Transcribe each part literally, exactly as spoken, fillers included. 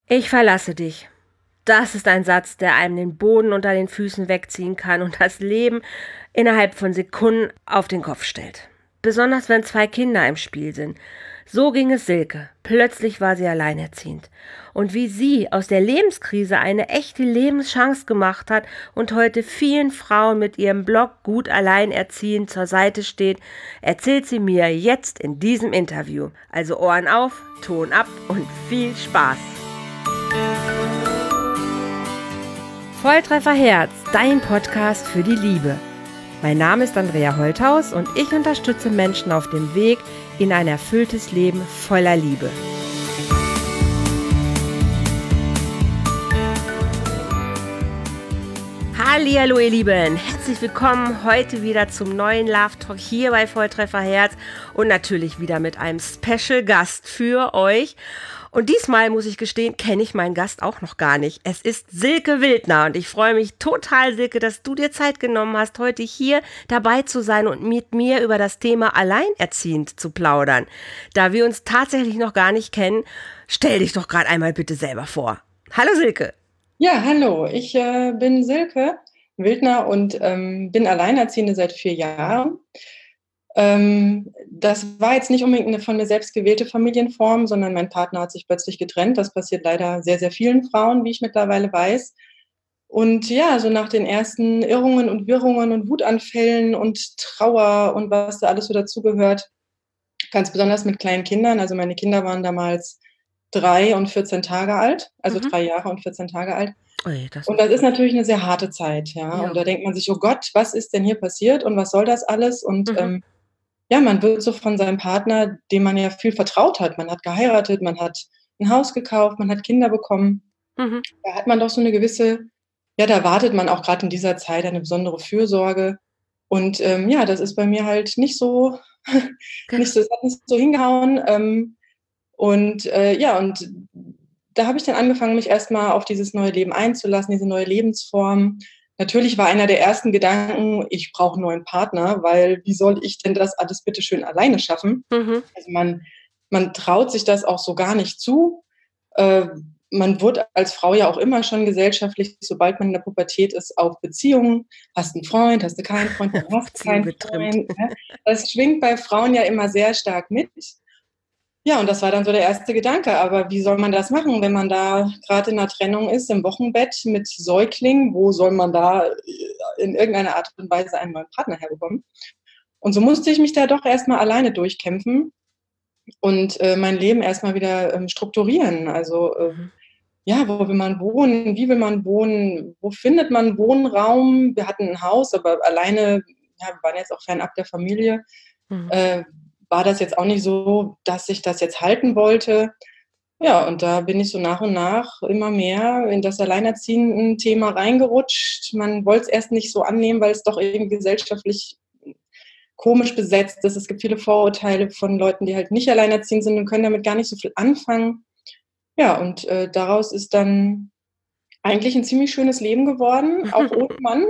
Ich verlasse dich. Das ist ein Satz, der einem den Boden unter den Füßen wegziehen kann und das Leben innerhalb von Sekunden auf den Kopf stellt. Besonders wenn zwei Kinder im Spiel sind. So ging es Silke. Plötzlich war sie alleinerziehend. Und wie sie aus der Lebenskrise eine echte Lebenschance gemacht hat und heute vielen Frauen mit ihrem Blog Gut Alleinerziehend zur Seite steht, erzählt sie mir jetzt in diesem Interview. Also Ohren auf, Ton ab und viel Spaß! Volltreffer Herz, dein Podcast für die Liebe. Mein Name ist Andrea Holthaus und ich unterstütze Menschen auf dem Weg in ein erfülltes Leben voller Liebe. Hallihallo ihr Lieben, herzlich willkommen heute wieder zum neuen Love Talk hier bei Volltreffer Herz und natürlich wieder mit einem Special Gast für euch. Und diesmal, muss ich gestehen, kenne ich meinen Gast auch noch gar nicht. Es ist Silke Wildner und ich freue mich total, Silke, dass du dir Zeit genommen hast, heute hier dabei zu sein und mit mir über das Thema Alleinerziehend zu plaudern. Da wir uns tatsächlich noch gar nicht kennen, stell dich doch gerade einmal bitte selber vor. Hallo Silke. Ja, hallo, ich äh, bin Silke Wildner und ähm, bin Alleinerziehende seit vier Jahren. Ähm, das war jetzt nicht unbedingt eine von mir selbst gewählte Familienform, sondern mein Partner hat sich plötzlich getrennt. Das passiert leider sehr, sehr vielen Frauen, wie ich mittlerweile weiß. Und ja, so nach den ersten Irrungen und Wirrungen und Wutanfällen und Trauer und was da alles so dazugehört, ganz besonders mit kleinen Kindern. Also meine Kinder waren damals drei und vierzehn Tage alt, also Mhm. drei Jahre und vierzehn Tage alt. Ui, das Und das ist natürlich eine sehr harte Zeit, ja. ja. Und da denkt man sich: „Oh Gott, was ist denn hier passiert und was soll das alles?“ Und, Mhm. ähm, ja, man wird so von seinem Partner, dem man ja viel vertraut hat, man hat geheiratet, man hat ein Haus gekauft, man hat Kinder bekommen. Mhm. Da hat man doch so eine gewisse, ja, da erwartet man auch gerade in dieser Zeit eine besondere Fürsorge. Und, ähm, ja, das ist bei mir halt nicht so nicht so, es hat nicht so hingehauen. Ähm, und, äh, ja, und da habe ich dann angefangen, mich erst mal auf dieses neue Leben einzulassen, diese neue Lebensform. Natürlich war einer der ersten Gedanken: „Ich brauche 'n neuen Partner, weil wie soll ich denn das alles bitte schön alleine schaffen?“ Mhm. Also, man man traut sich das auch so gar nicht zu. Äh, Man wurde als Frau ja auch immer schon gesellschaftlich, sobald man in der Pubertät ist, auf Beziehungen: „Hast 'n Freund, hast du keinen Freund, warum hast du Beziehung keinen getrimmt. Freund“, ne? Das schwingt bei Frauen ja immer sehr stark mit. Ja, und das war dann so der erste Gedanke. Aber wie soll man das machen, wenn man da grade in 'ner Trennung ist, im Wochenbett mit Säugling? Wo soll man da, äh, in irgendeiner Art und Weise einen neuen Partner herbekommen? Und so musste ich mich da doch erst mal alleine durchkämpfen und, äh, mein Leben erst mal wieder, ähm, strukturieren. Also, äh, Mhm. ja, wo will man wohnen? Wie will man wohnen? Wo findet man Wohnraum? Wir hatten 'n Haus, aber alleine, ja, wir waren jetzt auch fernab der Familie, Mhm. äh, war das jetzt auch nicht so, dass ich das jetzt halten wollte. Ja, und da bin ich so nach und nach immer mehr in das Alleinerziehenden-Thema reingerutscht. Man wollte es erst nicht so annehmen, weil es doch irgendwie gesellschaftlich komisch besetzt ist. Es gibt viele Vorurteile von Leuten, die halt nicht alleinerziehend sind und können damit gar nicht so viel anfangen. Ja, und, äh, daraus ist dann eigentlich 'n ziemlich schönes Leben geworden, auch ohne Mann.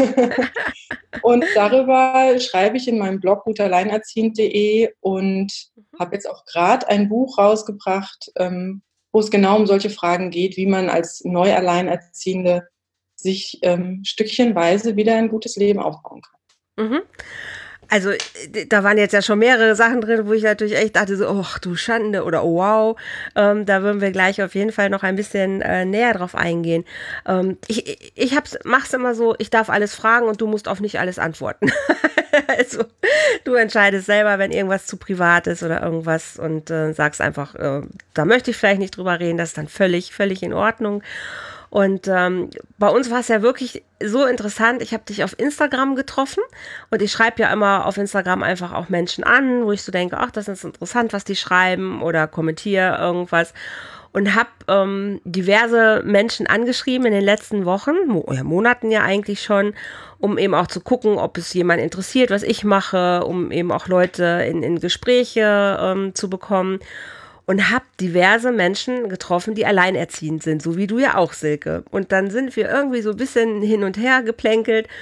Und darüber schreibe ich in meinem Blog gutalleinerziehend punkt de und habe jetzt auch grad ein Buch rausgebracht, ähm, wo es genau um solche Fragen geht, wie man als Neu-Alleinerziehende sich, ähm, stückchenweise wieder ein gutes Leben aufbauen kann. Mhm. Also, äh, da waren jetzt ja schon mehrere Sachen drin, wo ich natürlich echt dachte so: „Och, du Schande“ oder „Oh, wow“. Ähm, da würden wir gleich auf jeden Fall noch ein bisschen, äh, näher drauf eingehen. Ähm, ich ich ich habe es mache es immer so, ich darf alles fragen und du musst auf nicht alles antworten. Also, du entscheidest selber, wenn irgendwas zu privat ist oder irgendwas und, äh, sagst einfach, äh: „Da möchte ich vielleicht nicht drüber reden“, das ist dann völlig völlig in Ordnung. Und, ähm, bei uns war es ja wirklich so interessant, ich habe dich auf Instagram getroffen und ich schreibe ja immer auf Instagram einfach auch Menschen an, wo ich so denke: „Ach, das ist interessant, was die schreiben“, oder kommentiere irgendwas und habe, ähm, diverse Menschen angeschrieben in den letzten Wochen, Mo ja, Monaten ja eigentlich schon, um eben auch zu gucken, ob es jemand interessiert, was ich mache, um eben auch Leute in in Gespräche, ähm, zu bekommen. Und habe diverse Menschen getroffen, die alleinerziehend sind, so wie du ja auch, Silke. Und dann sind wir irgendwie so ein bisschen hin und her geplänkelt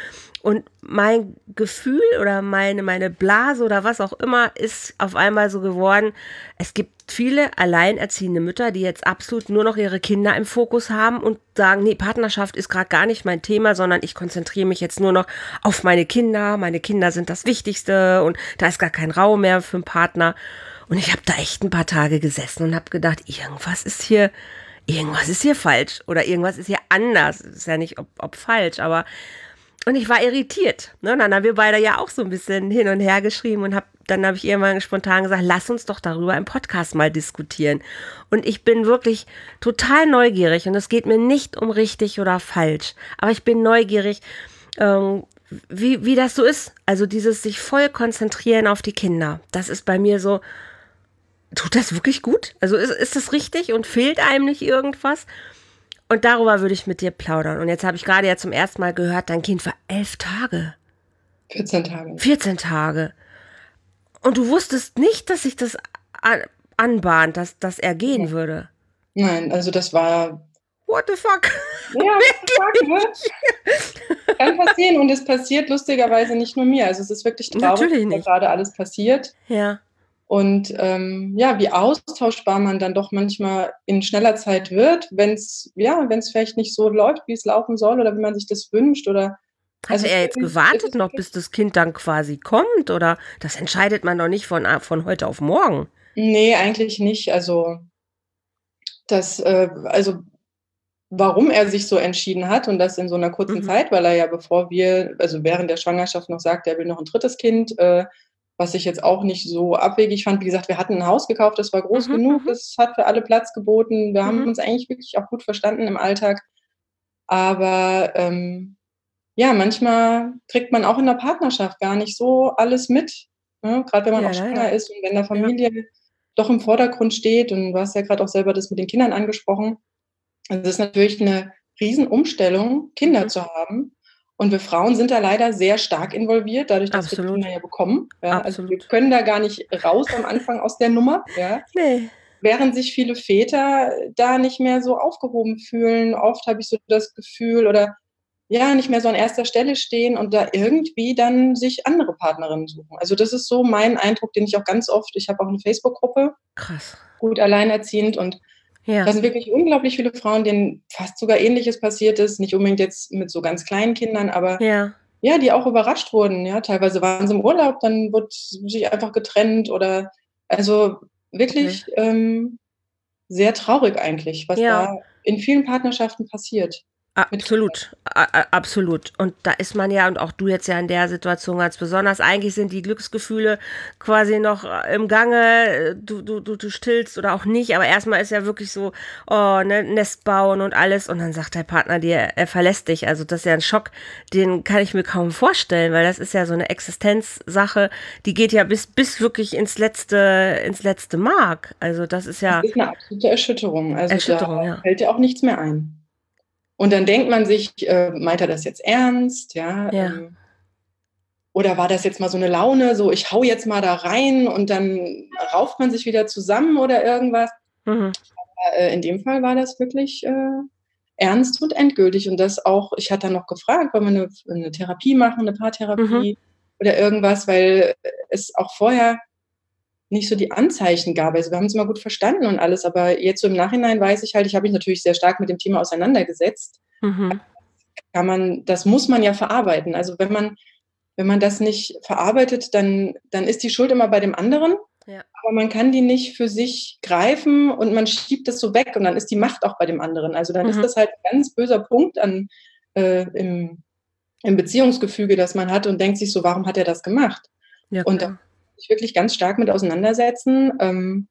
Und mein Gefühl oder meine, meine Blase oder was auch immer ist auf einmal so geworden. Es gibt viele alleinerziehende Mütter, die jetzt absolut nur noch ihre Kinder im Fokus haben und sagen, nee, Partnerschaft ist gerade gar nicht mein Thema, sondern ich konzentriere mich jetzt nur noch auf meine Kinder. Meine Kinder sind das Wichtigste und da ist gar kein Raum mehr für einen Partner. Und ich habe da echt ein paar Tage gesessen und habe gedacht, irgendwas ist hier, irgendwas ist hier falsch oder irgendwas ist hier anders. Ist ja nicht ob, ob falsch, aber und ich war irritiert. Ne? Dann haben wir beide ja auch so ein bisschen hin und her geschrieben und hab, dann habe ich irgendwann spontan gesagt, lass uns doch darüber im Podcast mal diskutieren. Und ich bin wirklich total neugierig und es geht mir nicht um richtig oder falsch, aber ich bin neugierig, ähm, wie, wie das so ist. Also dieses sich voll konzentrieren auf die Kinder. Das ist bei mir so, tut das wirklich gut? Also ist, ist das richtig und fehlt einem nicht irgendwas? Und darüber würde ich mit dir plaudern. Und jetzt habe ich gerade ja zum ersten Mal gehört, dein Kind war elf Tage. vierzehn Tage. vierzehn Tage. Und du wusstest nicht, dass sich das an, anbahnt, dass, dass er gehen Ja. würde. Nein, also das war... What the fuck? Ja, what the fuck, ne? Kann passieren und es passiert lustigerweise nicht nur mir. Also es ist wirklich traurig, Natürlich was da nicht. gerade alles passiert. Ja. Und ähm, ja, wie austauschbar man dann doch manchmal in schneller Zeit wird, wenn es ja, wenn es vielleicht nicht so läuft, wie es laufen soll oder wie man sich das wünscht oder Hatte also er jetzt wirklich, es gewartet ist noch, wirklich, bis das Kind dann quasi kommt? Oder das entscheidet man doch nicht von, von heute auf morgen. nee, eigentlich nicht. Also das, äh, also warum er sich so entschieden hat und das in so einer kurzen Mhm. Zeit, weil er ja, bevor wir, also während der Schwangerschaft noch sagt, er will noch ein drittes Kind, äh, was ich jetzt auch nicht so abwegig fand. Wie gesagt, wir hatten ein Haus gekauft, das war groß Mhm, genug, mhm, das hat für alle Platz geboten. Wir haben mhm. uns eigentlich wirklich auch gut verstanden im Alltag. Aber ähm, ja, manchmal kriegt man auch in der Partnerschaft gar nicht so alles mit, ne? Gerade wenn man Ja, auch schwanger leider. ist und wenn da Ja. Familie doch im Vordergrund steht und du hast ja gerade auch selber das mit den Kindern angesprochen. Also, das ist natürlich 'ne Riesenumstellung, Kinder Mhm. zu haben. Und wir Frauen sind da leider sehr stark involviert, dadurch, dass wir Kinder Absolut. ja bekommen, ja. Also, wir Absolut. können da gar nicht raus am Anfang aus der Nummer, ja. Nee. Während sich viele Väter da nicht mehr so aufgehoben fühlen. Oft habe ich so das Gefühl oder ja, nicht mehr so an erster Stelle stehen und da irgendwie dann sich andere Partnerinnen suchen. Also, das ist so mein Eindruck, den ich auch ganz oft ich habe auch 'ne Facebook-Gruppe, Krass. gut alleinerziehend und da Ja. sind wirklich unglaublich viele Frauen, denen fast sogar Ähnliches passiert ist, nicht unbedingt jetzt mit so ganz kleinen Kindern, aber Ja. ja, die auch überrascht wurden, ja. Teilweise waren sie im Urlaub, dann wurde sich einfach getrennt oder also Okay. wirklich, ähm, sehr traurig eigentlich, was Ja. da in vielen Partnerschaften passiert mit Kindern. Absolut, a a absolut. Und da ist man ja und auch du jetzt ja in der Situation ganz besonders. Eigentlich sind die Glücksgefühle quasi noch äh, im Gange. äh, Du, du, du, du stillst oder auch nicht, aber erstmal ist ja wirklich so, oh, ne, Nest bauen und alles. Und dann sagt der Partner dir, er verlässt dich. Also das ist ja ein Schock, den kann ich mir kaum vorstellen, weil das ist ja so eine Existenzsache, die geht ja bis, bis wirklich ins letzte, ins letzte Mark. Also das ist Das ja ist 'ne absolute Erschütterung. Also, da Erschütterung, ja. fällt dir auch nichts mehr ein. Und dann denkt man sich, äh, meint er das jetzt ernst, ja, Ja. ähm, oder war das jetzt mal so 'ne Laune, so ich haue jetzt mal da rein und dann rauft man sich wieder zusammen oder irgendwas. Mhm. Äh, in dem Fall war das wirklich, äh, ernst und endgültig und das auch ich hatte dann noch gefragt, wollen wir 'ne F 'ne Therapie machen, 'ne Mhm. Paartherapie oder irgendwas, weil es auch vorher nicht so die Anzeichen gab. Also, wir haben uns immer gut verstanden und alles, aber jetzt so im Nachhinein weiß ich halt, ich habe mich natürlich sehr stark mit dem Thema auseinandergesetzt. Mhm. Kann man das muss man ja verarbeiten. Also, wenn man wenn man das nicht verarbeitet, dann dann ist die Schuld immer bei dem anderen, Ja. aber man kann die nicht für sich greifen und man schiebt das so weg und dann ist die Macht auch bei dem anderen. Also, dann ist Mhm. das halt 'n ganz böser Punkt an äh, im im Beziehungsgefüge, das man hat und denkt sich so: „Warum hat er das gemacht?“ Ja, Und da klar. sich wirklich ganz stark mit auseinandersetzen, ähm,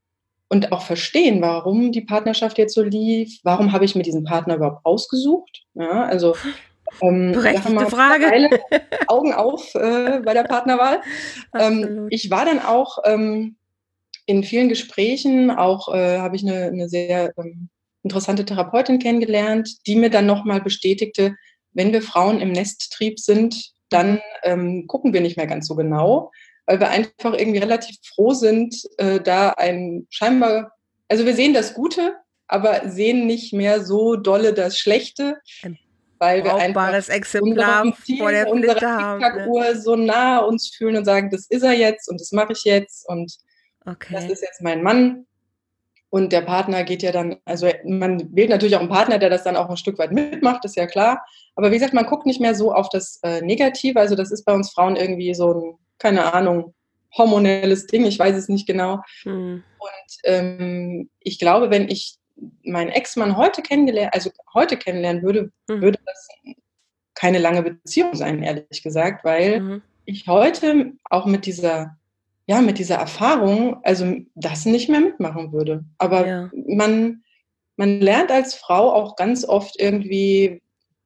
und auch verstehen, warum die Partnerschaft jetzt so lief. Warum habe ich mir diesen Partner überhaupt ausgesucht? Ja, also, ähm, Sache Berechtigte mal Frage. mittlerweile Augen auf, äh, bei der Partnerwahl. Ähm, Absolut. ich war dann auch, ähm, in vielen Gesprächen auch, äh, habe ich 'ne 'ne sehr, ähm, interessante Therapeutin kennengelernt, die mir dann noch mal bestätigte, wenn wir Frauen im Nesttrieb sind, Mhm. dann, ähm, gucken wir nicht mehr ganz so genau, weil wir einfach irgendwie relativ froh sind, äh, da ein scheinbar also, wir sehen das Gute, aber sehen nicht mehr so dolle das Schlechte, Ähm, weil wir einfach Brauchbares Exemplar unserem vor Ziel, der unserer Flinte haben, ne? Tic-Tac-Uhr so nah uns fühlen und sagen: „Das ist er jetzt und das mache ich jetzt und das Okay. ist jetzt mein Mann.“ Und der Partner geht ja dann also, man wählt natürlich auch 'n Partner, der das dann auch 'n Stück weit mitmacht, ist ja klar. Aber wie gesagt, man guckt nicht mehr so auf das, äh, Negative. Also, das ist bei uns Frauen irgendwie so 'n, keine Ahnung, hormonelles Ding, ich weiß es nicht genau. Mhm. Und, ähm, ich glaube, wenn ich meinen Ex-Mann heute kennengeler also, heute kennenlernen würde, Mhm. würde das keine lange Beziehung sein, ehrlich gesagt, weil Mhm. ich heute auch mit dieser ja, mit dieser Erfahrung, also, das nicht mehr mitmachen würde. Aber Ja. man man lernt als Frau auch ganz oft irgendwie,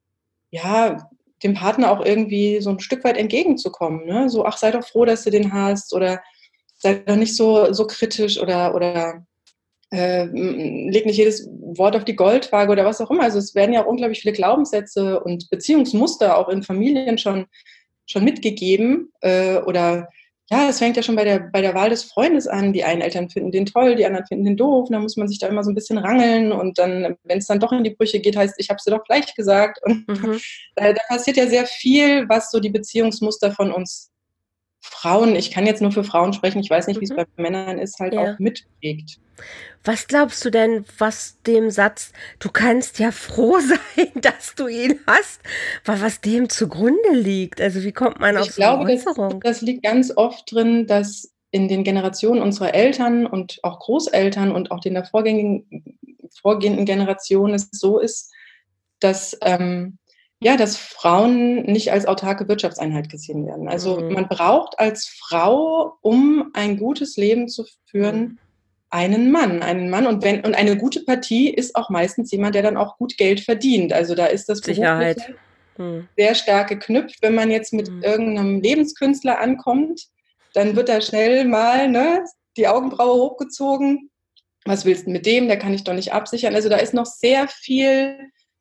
ja, dem Partner auch irgendwie so 'n Stück weit entgegenzukommen, ne? So: „Ach, sei doch froh, dass du den hast“ oder „sei doch nicht so so kritisch“ oder oder, äh, hm, „leg nicht jedes Wort auf die Goldwaage“ oder was auch immer. Also, es werden ja auch unglaublich viele Glaubenssätze und Beziehungsmuster auch in Familien schon schon mitgegeben, äh, oder ja, es fängt ja schon bei der bei der Wahl des Freundes an. Die einen Eltern finden den toll, die anderen finden den doof. Und dann muss man sich da immer so 'n bisschen rangeln und dann, wenn's dann doch in die Brüche geht, heißt: „Ich habe es dir doch gleich gesagt.“ Und Mhm. da da passiert ja sehr viel, was so die Beziehungsmuster von uns Frauen ich kann jetzt nur für Frauen sprechen, ich weiß nicht, wie's Mhm. bei Männern ist, halt auch Ja. mitprägt. Was glaubst du denn, was dem Satz: „Du kannst ja froh sein, dass du ihn hast“, wa was dem zugrunde liegt? Also, wie kommt man Also, auf ich so 'ne glaube, das Äußerung? das liegt ganz oft drin, dass in den Generationen unserer Eltern und auch Großeltern und auch den davorgängigen vorgehenden Generationen es so ist, dass, ähm ja, dass Frauen nicht als autarke Wirtschaftseinheit gesehen werden. Also, Mhm. man braucht als Frau, um ein gutes Leben zu Mhm. führen, einen Mann einen Mann und wenn und eine gute Partie ist auch meistens jemand, der dann auch gut Geld verdient. Also, da ist das Berufliche Sicherheit. Mhm. sehr stark geknüpft. Wenn man jetzt mit Mhm. irgend 'nem Lebenskünstler ankommt, dann wird da schnell mal, ne, die Augenbraue hochgezogen: „Was willst 'n mit dem? Der kann dich doch nicht absichern.“ Also, da ist noch sehr viel,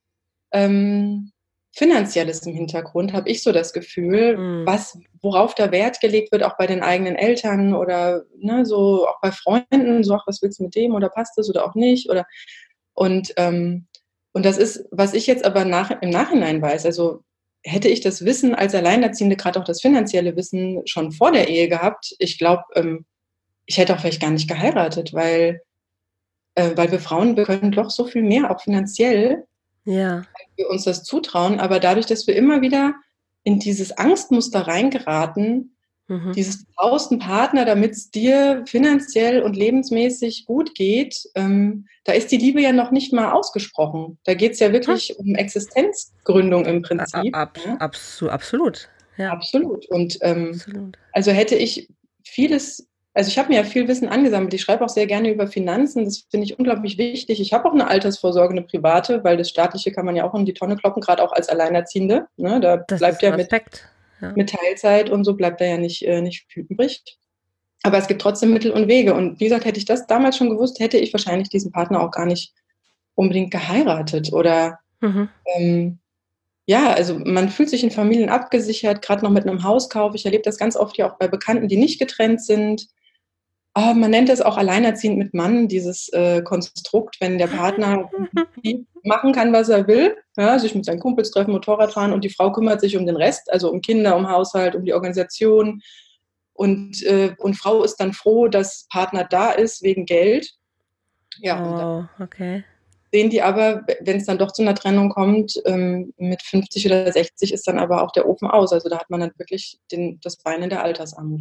ähm, Finanzielles im Hintergrund, habe ich so das Gefühl, Mhm. was worauf da Wert gelegt wird, auch bei den eigenen Eltern oder, ne, so auch bei Freunden, so: „Ach, was willst 'n mit dem oder passt das oder auch nicht?“ Oder und, ähm und das ist was ich jetzt aber nach im Nachhinein weiß also, hätte ich das Wissen als Alleinerziehende, grad auch das finanzielle Wissen schon vor der Ehe gehabt, ich glaube, ähm, ich hätte auch vielleicht gar nicht geheiratet, weil äh, weil wir Frauen, wir können doch so viel mehr, auch finanziell, Ja. als wir uns das zutrauen. Aber dadurch, dass wir immer wieder in dieses Angstmuster reingeraten, Mhm. dieses: „Du brauchst 'n Partner, damit's dir finanziell und lebensmäßig gut geht“, ähm, da ist die Liebe ja noch nicht mal ausgesprochen. Da geht's ja Hm. wirklich um Existenzgründung im A a Prinzip, abs ja? absu absolut, ja. Absolut. Und, ähm, Absolut. also, hätte ich vieles also, ich habe mir ja viel Wissen angesammelt. Ich schreibe auch sehr gerne über Finanzen. Das finde ich unglaublich wichtig. Ich habe auch 'ne Altersvorsorge, 'ne private, weil das Staatliche kann man ja auch in die Tonne kloppen, grad auch als Alleinerziehende, ne? Da Das bleibt ist 'n ja mit Aspekt, ja. mit Teilzeit und so bleibt da ja nicht äh, nicht viel übrig. Aber es gibt trotzdem Mittel und Wege. Und wie gesagt, hätte ich das damals schon gewusst, hätte ich wahrscheinlich diesen Partner auch gar nicht unbedingt geheiratet oder, Mhm. ähm ja, also, man fühlt sich in Familien abgesichert, grad noch mit 'nem Hauskauf. Ich erlebe das ganz oft ja auch bei Bekannten, die nicht getrennt sind. Ah, man nennt das auch alleinerziehend mit Mann, dieses, äh, Konstrukt, wenn der Partner machen kann, was er will, ja, sich mit seinen Kumpels treffen, Motorrad fahren und die Frau kümmert sich um den Rest, also, um Kinder, um Haushalt, um die Organisation. Und, äh und Frau ist dann froh, dass Partner da ist wegen Geld. Ja, und dann Oh, okay. sehen die aber, we wenn's dann doch zu 'ner Trennung kommt, ähm, mit fünfzig oder sechzig ist dann aber auch der Ofen aus. Also, da hat man dann wirklich den das Bein in der Altersarmut.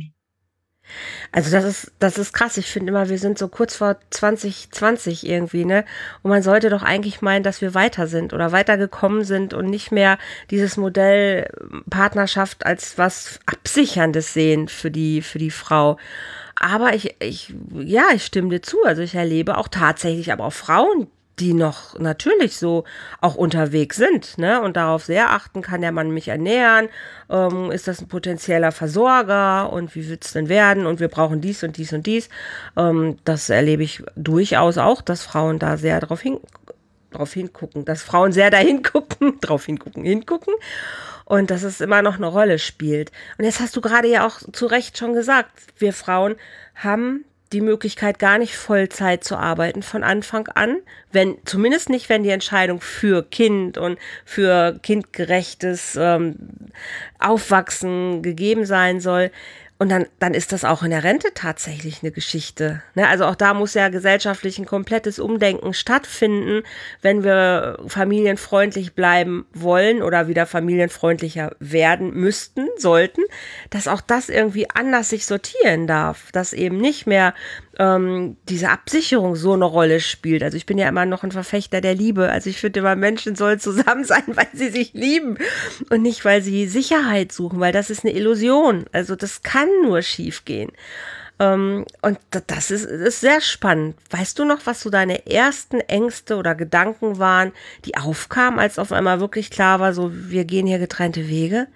Also, das ist das ist krass. Ich finde immer, wir sind so kurz vor zwanzig zwanzig irgendwie, ne? Und man sollte doch eigentlich meinen, dass wir weiter sind oder weitergekommen sind und nicht mehr dieses Modell Partnerschaft als was Absicherndes sehen für die für die Frau. Aber ich ich ja, ich stimme dir zu. Also, ich erlebe auch tatsächlich aber auch Frauen, die noch natürlich so auch unterwegs sind, ne, und darauf sehr achten: „Kann der Mann mich ernähren? Ähm, ist das 'n potenzieller Versorger und wie wird's denn werden und wir brauchen dies und dies und dies.“ Ähm, das erlebe ich durchaus auch, dass Frauen da sehr drauf hin drauf hingucken, dass Frauen sehr da hingucken drauf hingucken, hingucken und dass es immer noch 'ne Rolle spielt. Und jetzt hast du grade ja auch zu Recht schon gesagt, wir Frauen haben die Möglichkeit, gar nicht Vollzeit zu arbeiten von Anfang an, wenn, zumindest nicht, wenn die Entscheidung für Kind und für kindgerechtes ähm, Aufwachsen gegeben sein soll. Und dann, dann ist das auch in der Rente tatsächlich eine Geschichte. Ne? Also auch da muss ja gesellschaftlich ein komplettes Umdenken stattfinden, wenn wir familienfreundlich bleiben wollen oder wieder familienfreundlicher werden müssten, sollten, dass auch das irgendwie anders sich sortieren darf, dass eben nicht mehr ähm, diese Absicherung so eine Rolle spielt. Also ich bin ja immer noch ein Verfechter der Liebe. Also ich finde immer, Menschen sollen zusammen sein, weil sie sich lieben und nicht, weil sie Sicherheit suchen, weil das ist eine Illusion. Also das kann nur schief gehen. Ähm, und das ist, ist sehr spannend. Weißt du noch, was so deine ersten Ängste oder Gedanken waren, die aufkamen, als auf einmal wirklich klar war, so wir gehen hier getrennte Wege?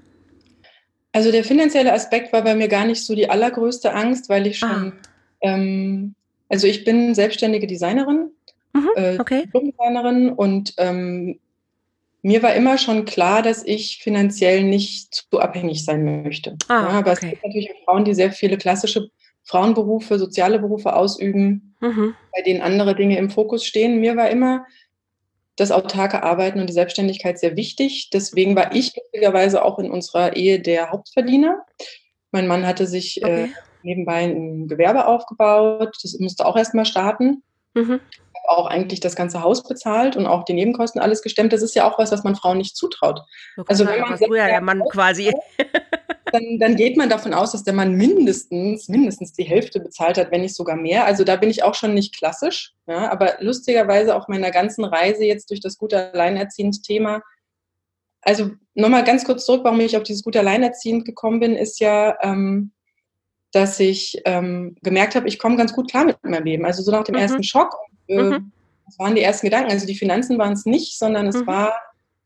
Also der finanzielle Aspekt war bei mir gar nicht so die allergrößte Angst, weil ich Ah, schon, ähm, also ich bin selbstständige Designerin, mhm, äh, okay. Diplom-Designerin und ähm, mir war immer schon klar, dass ich finanziell nicht zu abhängig sein möchte. Ja, Ah, aber es okay. gibt natürlich auch Frauen, die sehr viele klassische Frauenberufe, soziale Berufe ausüben, Mhm, bei denen andere Dinge im Fokus stehen. Mir war immer das autarke Arbeiten und die Selbstständigkeit sehr wichtig. Deswegen war ich lustigerweise auch in unserer Ehe der Hauptverdiener. Mein Mann hatte sich äh, okay. nebenbei ein Gewerbe aufgebaut. Das musste auch erst mal starten. Mhm. Auch eigentlich das ganze Haus bezahlt und auch die Nebenkosten alles gestemmt. Das ist ja auch was, was man Frauen nicht zutraut. Du kannst Also sagen, wenn das man war selbst früher der Mann quasi. dann, dann geht man davon aus, dass der Mann mindestens, mindestens die Hälfte bezahlt hat, wenn nicht sogar mehr. Also da bin ich auch schon nicht klassisch. Ja, aber lustigerweise auf meiner ganzen Reise jetzt durch das gute Alleinerziehend-Thema, also nochmal ganz kurz zurück, warum ich auf dieses gute Alleinerziehend gekommen bin, ist ja, ähm, dass ich ähm, gemerkt habe, ich komme ganz gut klar mit meinem Leben. Also so nach dem Mhm, ersten Schock, äh, mhm, das waren die ersten Gedanken. Also die Finanzen waren es nicht, sondern es mhm. war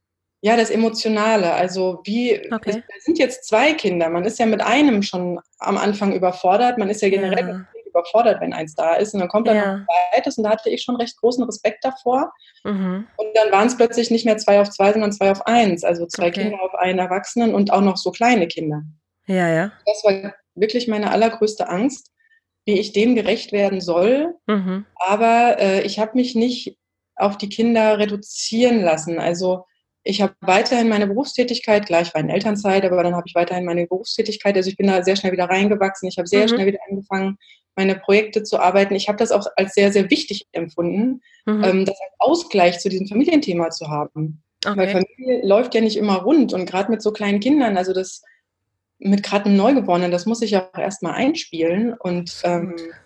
ja das Emotionale. Also wie, es Okay. sind jetzt zwei Kinder. Man ist ja mit einem schon am Anfang überfordert. Man ist ja generell mit Ja, dem Kind überfordert, wenn eins da ist. Und dann kommt dann noch ein ja. zweites. Und da hatte ich schon recht großen Respekt davor. Mhm. Und dann waren es plötzlich nicht mehr zwei auf zwei, sondern zwei auf eins. Also zwei Okay. Kinder auf einen Erwachsenen und auch noch so kleine Kinder. Ja, ja. Das war wirklich meine allergrößte Angst, wie ich dem gerecht werden soll. Mhm. Aber äh, ich habe mich nicht auf die Kinder reduzieren lassen. Also ich habe weiterhin meine Berufstätigkeit, klar, ich war in Elternzeit, aber dann habe ich weiterhin meine Berufstätigkeit. Also ich bin da sehr schnell wieder reingewachsen. Ich habe sehr Mhm. schnell wieder angefangen, meine Projekte zu arbeiten. Ich habe das auch als sehr, sehr wichtig empfunden, Mhm. ähm, das als Ausgleich zu diesem Familienthema zu haben. Weil Okay. Familie läuft ja nicht immer rund und gerade mit so kleinen Kindern, also das mit gerade einem Neugeborenen, das muss ich auch erstmal einspielen. Und Absolut. ähm,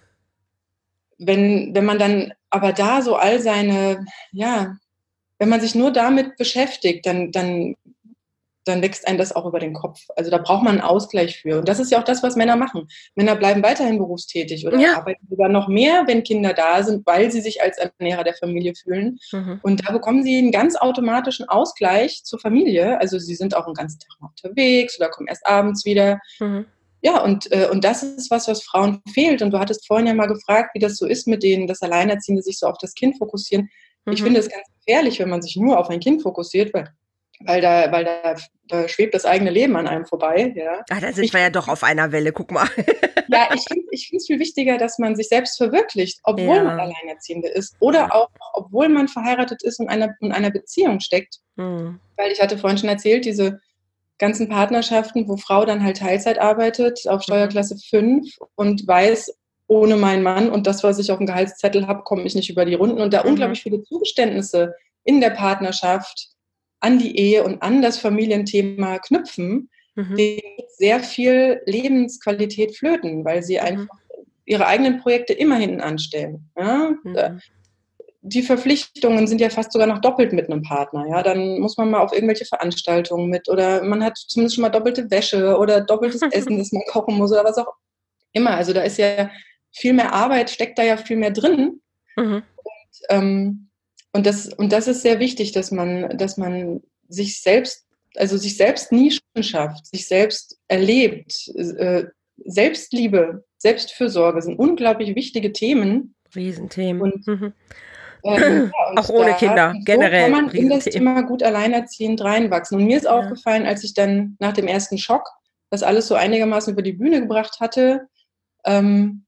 wenn, wenn man dann aber da so all seine, ja, wenn man sich nur damit beschäftigt, dann, dann, dann wächst einem das auch über den Kopf. Also da braucht man einen Ausgleich für. Und das ist ja auch das, was Männer machen. Männer bleiben weiterhin berufstätig oder Ja. arbeiten sogar noch mehr, wenn Kinder da sind, weil sie sich als Ernährer der Familie fühlen. Mhm. Und da bekommen sie einen ganz automatischen Ausgleich zur Familie. Also sie sind auch einen ganzen Tag mal unterwegs oder kommen erst abends wieder. Mhm. Ja, und, äh, und das ist was, was Frauen fehlt. Und du hattest vorhin ja mal gefragt, wie das so ist mit denen, dass Alleinerziehende sich so auf das Kind fokussieren. Ich Mhm. finde es ganz gefährlich, wenn man sich nur auf ein Kind fokussiert, weil, weil, da, weil da, da schwebt das eigene Leben an einem vorbei. Ja, Ah, da sind ich, wir ja doch auf einer Welle, guck mal. ja, ich finde ich finde es viel wichtiger, dass man sich selbst verwirklicht, obwohl man Ja. Alleinerziehende ist oder auch, obwohl man verheiratet ist und in einer, in einer Beziehung steckt. Mhm. Weil ich hatte vorhin schon erzählt, diese ganzen Partnerschaften, wo Frau dann halt Teilzeit arbeitet auf Mhm. Steuerklasse fünf und weiß, ohne meinen Mann und das, was ich auf dem Gehaltszettel habe, komme ich nicht über die Runden. Und da Mhm. unglaublich viele Zugeständnisse in der Partnerschaft an die Ehe und an das Familienthema knüpfen, Mhm. denen geht sehr viel Lebensqualität flöten, weil sie Mhm. einfach ihre eigenen Projekte immer hinten anstellen. Ja? Mhm. Die Verpflichtungen sind ja fast sogar noch doppelt mit einem Partner. Ja, dann muss man mal auf irgendwelche Veranstaltungen mit oder man hat zumindest schon mal doppelte Wäsche oder doppeltes Essen, das man kochen muss oder was auch immer. Also da ist ja viel mehr Arbeit, steckt da ja viel mehr drin. Mhm. Ähm, und das, und das ist sehr wichtig, dass man, dass man sich selbst, also sich selbst Nischen schafft, sich selbst erlebt. Äh, Selbstliebe, Selbstfürsorge sind unglaublich wichtige Themen. Riesenthemen. Und Mhm. Ähm, ja, und Auch ohne da, Kinder, so kann generell man in das Riesenthemen. Thema gut alleinerziehend reinwachsen. Und mir ist Ja. aufgefallen, als ich dann nach dem ersten Schock das alles so einigermaßen über die Bühne gebracht hatte, ähm,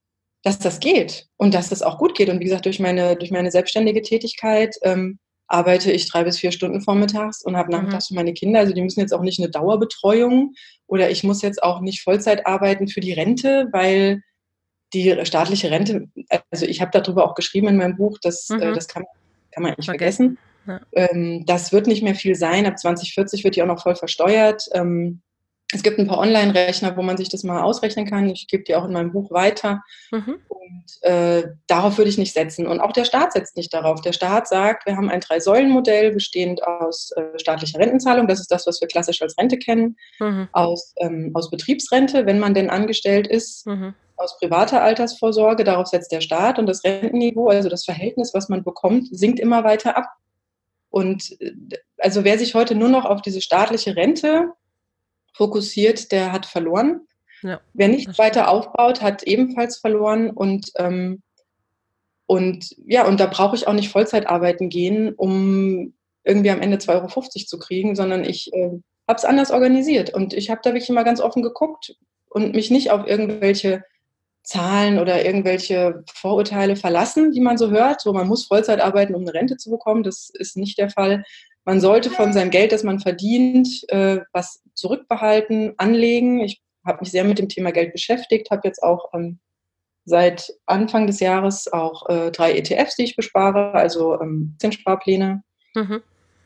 dass das geht und dass das auch gut geht. Und wie gesagt, durch meine, durch meine selbstständige Tätigkeit ähm, arbeite ich drei bis vier Stunden vormittags und habe Mhm. nachmittags für meine Kinder. Also die müssen jetzt auch nicht eine Dauerbetreuung oder ich muss jetzt auch nicht Vollzeit arbeiten für die Rente, weil die staatliche Rente, also ich habe darüber auch geschrieben in meinem Buch, dass äh, Mhm. das kann, kann man eigentlich Vergessen. vergessen. Ja. Ähm, das wird nicht mehr viel sein. Ab zwanzig vierzig wird die auch noch voll versteuert. Ähm, es gibt ein paar Online-Rechner, wo man sich das mal ausrechnen kann. Ich gebe die auch in meinem Buch weiter. Mhm. Und äh, darauf würde ich nicht setzen. Und auch der Staat setzt nicht darauf. Der Staat sagt, wir haben ein Drei-Säulen-Modell bestehend aus äh, staatlicher Rentenzahlung. Das ist das, was wir klassisch als Rente kennen. Mhm. Aus, ähm, aus Betriebsrente, wenn man denn angestellt ist. Mhm. Aus privater Altersvorsorge, darauf setzt der Staat. Und das Rentenniveau, also das Verhältnis, was man bekommt, sinkt immer weiter ab. Und äh, also wer sich heute nur noch auf diese staatliche Rente fokussiert, der hat verloren. Ja, Wer nicht das stimmt. weiter aufbaut, hat ebenfalls verloren. Und, ähm, und ja, und da brauche ich auch nicht Vollzeit arbeiten gehen, um irgendwie am Ende zwei Euro fünfzig zu kriegen, sondern ich äh, habe es anders organisiert. Und ich habe da wirklich mal ganz offen geguckt und mich nicht auf irgendwelche Zahlen oder irgendwelche Vorurteile verlassen, die man so hört. So, man muss Vollzeit arbeiten, um eine Rente zu bekommen. Das ist nicht der Fall. Man sollte von seinem Geld, das man verdient, äh, was zurückbehalten, anlegen. Ich habe mich sehr mit dem Thema Geld beschäftigt, habe jetzt auch ähm, seit Anfang des Jahres auch äh, drei E T Fs, die ich bespare, also ähm, Zinssparpläne. Mhm.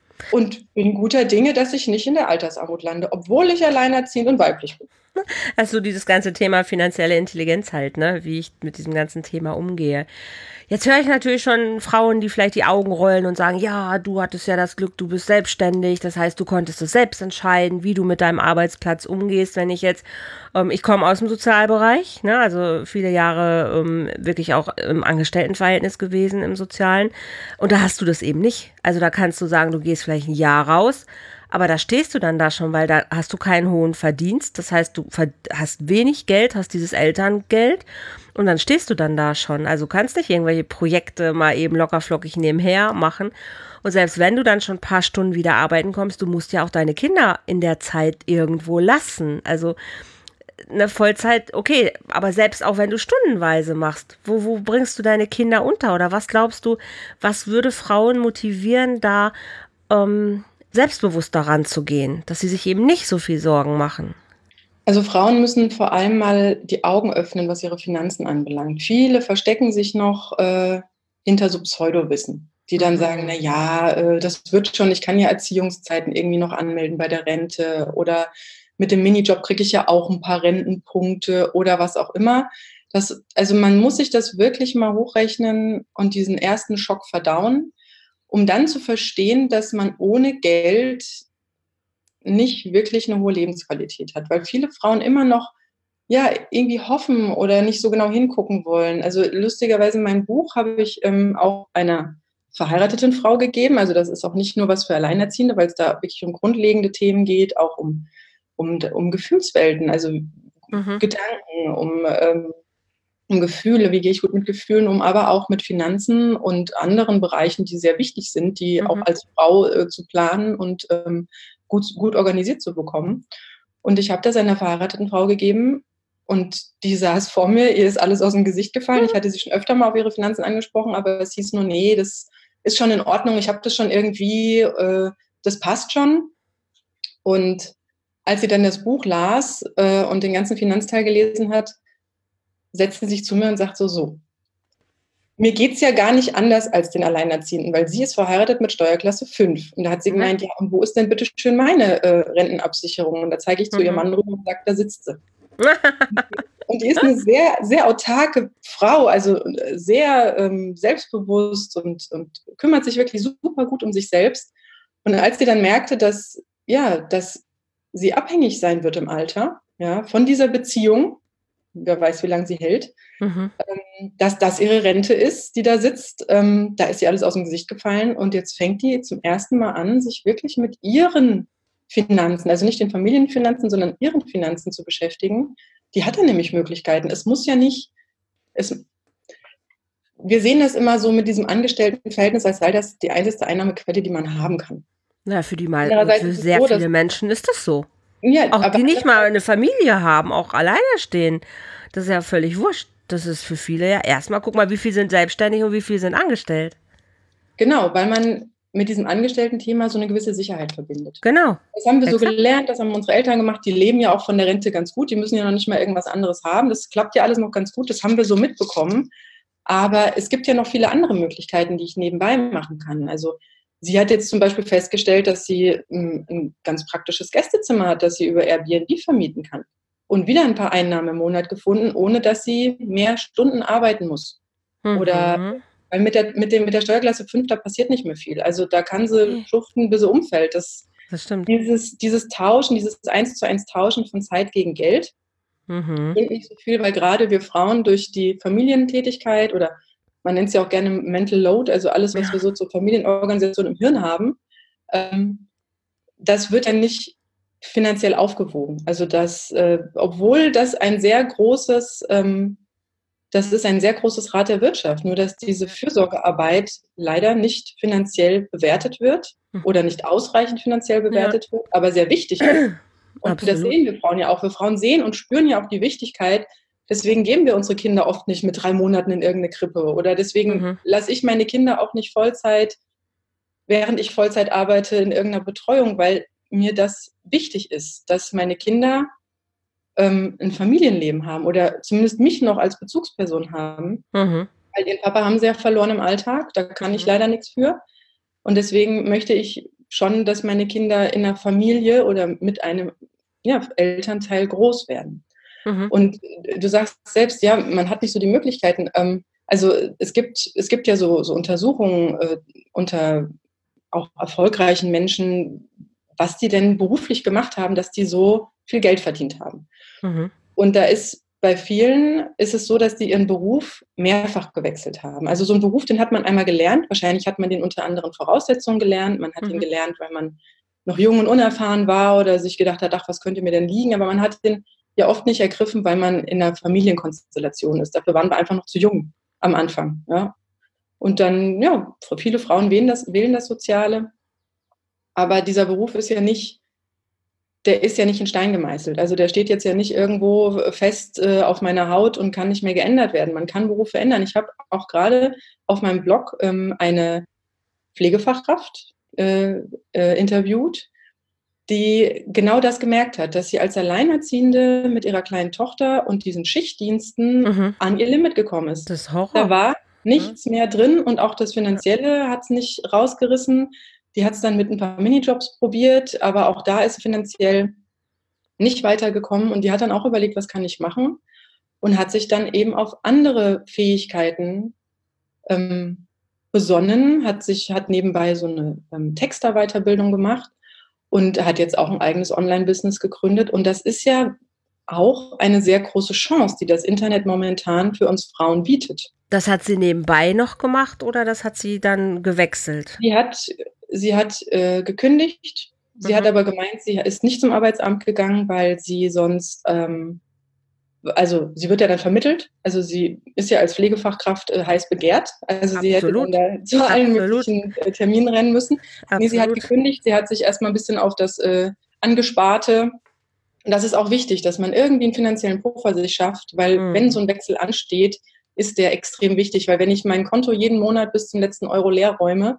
Und bin guter Dinge, dass ich nicht in der Altersarmut lande, obwohl ich alleinerziehend und weiblich bin. Also dieses ganze Thema finanzielle Intelligenz halt, ne, wie ich mit diesem ganzen Thema umgehe. Jetzt höre ich natürlich schon Frauen, die vielleicht die Augen rollen und sagen, ja, du hattest ja das Glück, du bist selbstständig, das heißt, du konntest es selbst entscheiden, wie du mit deinem Arbeitsplatz umgehst. Wenn ich jetzt, ähm, ich komme aus dem Sozialbereich, ne, also viele Jahre ähm, wirklich auch im Angestelltenverhältnis gewesen im Sozialen, und da hast du das eben nicht. Also da kannst du sagen, du gehst vielleicht ein Jahr raus, aber da stehst du dann da schon, weil da hast du keinen hohen Verdienst. Das heißt, du hast wenig Geld, hast dieses Elterngeld und dann stehst du dann da schon. Also kannst nicht irgendwelche Projekte mal eben lockerflockig nebenher machen. Und selbst wenn du dann schon ein paar Stunden wieder arbeiten kommst, du musst ja auch deine Kinder in der Zeit irgendwo lassen. Also eine Vollzeit, okay, aber selbst auch wenn du stundenweise machst, wo, wo bringst du deine Kinder unter? Oder was glaubst du, was würde Frauen motivieren, da ähm, selbstbewusst daran zu gehen, dass sie sich eben nicht so viel Sorgen machen? Also Frauen müssen vor allem mal die Augen öffnen, was ihre Finanzen anbelangt. Viele verstecken sich noch äh, hinter so Pseudowissen, die dann Mhm. sagen, na ja, äh, das wird schon, ich kann ja Erziehungszeiten irgendwie noch anmelden bei der Rente oder mit dem Minijob kriege ich ja auch ein paar Rentenpunkte oder was auch immer. Das, also man muss sich das wirklich mal hochrechnen und diesen ersten Schock verdauen, um dann zu verstehen, dass man ohne Geld nicht wirklich eine hohe Lebensqualität hat, weil viele Frauen immer noch, ja, irgendwie hoffen oder nicht so genau hingucken wollen. Also, lustigerweise mein Buch habe ich, ähm, auch einer verheirateten Frau gegeben. Also, das ist auch nicht nur was für Alleinerziehende, weil es da wirklich um grundlegende Themen geht, auch um um um Gefühlswelten, also Mhm. Gedanken, um, ähm um Gefühle, wie gehe ich gut mit Gefühlen um, aber auch mit Finanzen und anderen Bereichen, die sehr wichtig sind, die auch Mhm. als Frau äh, zu planen und ähm, gut, gut organisiert zu bekommen. Und ich habe das einer verheirateten Frau gegeben und die saß vor mir, ihr ist alles aus dem Gesicht gefallen. Ich hatte sie schon öfter mal auf ihre Finanzen angesprochen, aber es hieß nur, nee, das ist schon in Ordnung, ich habe das schon irgendwie, äh, das passt schon. Und als sie dann das Buch las äh, und den ganzen Finanzteil gelesen hat, setzte sie sich zu mir und sagt so, so, mir geht's ja gar nicht anders als den Alleinerziehenden, weil sie ist verheiratet mit Steuerklasse fünf. Und da hat sie Ne? gemeint, ja, und wo ist denn bitte schön meine äh, Rentenabsicherung? Und da zeige ich zu ihrem Mhm. Mann rüber und sage, da sitzt sie. Und die ist eine sehr, sehr autarke Frau, also äh, sehr ähm, selbstbewusst und, und kümmert sich wirklich super gut um sich selbst. Und als sie dann merkte, dass, ja, dass sie abhängig sein wird im Alter, ja, von dieser Beziehung, wer weiß, wie lange sie hält, Mhm. dass das ihre Rente ist, die da sitzt. Ähm, da ist ihr alles aus dem Gesicht gefallen und jetzt fängt die zum ersten Mal an, sich wirklich mit ihren Finanzen, also nicht den Familienfinanzen, sondern ihren Finanzen zu beschäftigen. Die hat da nämlich Möglichkeiten. Es muss ja nicht, es, wir sehen das immer so mit diesem Angestelltenverhältnis, als sei das die einzige Einnahmequelle, die man haben kann. Na, für die mal, Andererseits für ist es sehr so, dass, viele Menschen ist das so. ja, Auch aber die nicht mal eine Familie haben, auch alleine stehen. Das ist ja völlig wurscht. das ist für viele ja erstmal, guck mal, wie viele sind selbstständig und wie viele sind angestellt. Genau, weil man mit diesem Angestellten-Thema so eine gewisse Sicherheit verbindet. Genau. Das haben wir so Exakt. gelernt, das haben unsere Eltern gemacht, die leben ja auch von der Rente ganz gut, die müssen ja noch nicht mal irgendwas anderes haben, das klappt ja alles noch ganz gut, das haben wir so mitbekommen, aber es gibt ja noch viele andere Möglichkeiten, die ich nebenbei machen kann. Also sie hat jetzt zum Beispiel festgestellt, dass sie ein, ein ganz praktisches Gästezimmer hat, das sie über Airbnb vermieten kann und wieder ein paar Einnahmen im Monat gefunden, ohne dass sie mehr Stunden arbeiten muss. Mhm. Oder weil mit der, mit, dem, mit der Steuerklasse fünf, da passiert nicht mehr viel. Also da kann sie schuften, bis sie umfällt. Das, das stimmt. Dieses, dieses Tauschen, dieses eins zu eins Tauschen von Zeit gegen Geld, mhm. bringt nicht so viel, weil gerade wir Frauen durch die Familientätigkeit oder man nennt es ja auch gerne Mental Load, also alles, was ja. wir so zur Familienorganisation im Hirn haben, ähm, das wird ja nicht finanziell aufgewogen. Also das, äh, obwohl das ein sehr großes ähm, Das ist ein sehr großes Rad der Wirtschaft, nur dass diese Fürsorgearbeit leider nicht finanziell bewertet wird oder nicht ausreichend finanziell bewertet ja. wird, aber sehr wichtig ist. Und Absolut. Das sehen wir Frauen ja auch. Wir Frauen sehen und spüren ja auch die Wichtigkeit. Deswegen geben wir unsere Kinder oft nicht mit drei Monaten in irgendeine Krippe. Oder deswegen mhm. lasse ich meine Kinder auch nicht Vollzeit, während ich Vollzeit arbeite, in irgendeiner Betreuung, weil mir das wichtig ist, dass meine Kinder ein Familienleben haben oder zumindest mich noch als Bezugsperson haben. Mhm. Weil ihren Papa haben sie ja verloren im Alltag, da kann ich leider nichts für. Und deswegen möchte ich schon, dass meine Kinder in einer Familie oder mit einem ja, Elternteil groß werden. Mhm. Und du sagst selbst, ja, man hat nicht so die Möglichkeiten. Ähm, also es gibt, es gibt ja so, so Untersuchungen äh, unter auch erfolgreichen Menschen, was die denn beruflich gemacht haben, dass die so viel Geld verdient haben. Mhm. Und da ist bei vielen ist es so, dass die ihren Beruf mehrfach gewechselt haben. Also so einen Beruf, den hat man einmal gelernt. Wahrscheinlich hat man den unter anderen Voraussetzungen gelernt. Man hat mhm. ihn gelernt, weil man noch jung und unerfahren war oder sich gedacht hat, ach, was könnte mir denn liegen? Aber man hat den ja oft nicht ergriffen, weil man in einer Familienkonstellation ist. Dafür waren wir einfach noch zu jung am Anfang. Ja? Und dann, ja, viele Frauen wählen das, wählen das Soziale. Aber dieser Beruf ist ja nicht, der ist ja nicht in Stein gemeißelt. Also der steht jetzt ja nicht irgendwo fest äh, auf meiner Haut und kann nicht mehr geändert werden. Man kann Berufe ändern. Ich habe auch gerade auf meinem Blog ähm, eine Pflegefachkraft äh, äh, interviewt, die genau das gemerkt hat, dass sie als Alleinerziehende mit ihrer kleinen Tochter und diesen Schichtdiensten mhm. an ihr Limit gekommen ist. Das ist Horror. Da war nichts ja. mehr drin und auch das Finanzielle hat es nicht rausgerissen. Die hat es dann mit ein paar Minijobs probiert, aber auch da ist sie finanziell nicht weitergekommen und die hat dann auch überlegt, was kann ich machen und hat sich dann eben auf andere Fähigkeiten ähm, besonnen, hat sich, hat nebenbei so eine ähm, Texter-Weiterbildung gemacht und hat jetzt auch ein eigenes Online-Business gegründet und das ist ja auch eine sehr große Chance, die das Internet momentan für uns Frauen bietet. Das hat sie nebenbei noch gemacht oder das hat sie dann gewechselt? Die hat Sie hat äh, gekündigt, sie mhm. hat aber gemeint, sie ist nicht zum Arbeitsamt gegangen, weil sie sonst, ähm, also sie wird ja dann vermittelt, also sie ist ja als Pflegefachkraft äh, heiß begehrt, also Absolut. Sie hätte dann da zu allen Absolut. möglichen äh, Terminen rennen müssen. Nee, sie hat gekündigt, sie hat sich erstmal ein bisschen auf das äh, Angesparte, und das ist auch wichtig, dass man irgendwie einen finanziellen Puffer sich schafft, weil mhm. wenn so ein Wechsel ansteht, ist der extrem wichtig, weil wenn ich mein Konto jeden Monat bis zum letzten Euro leer räume,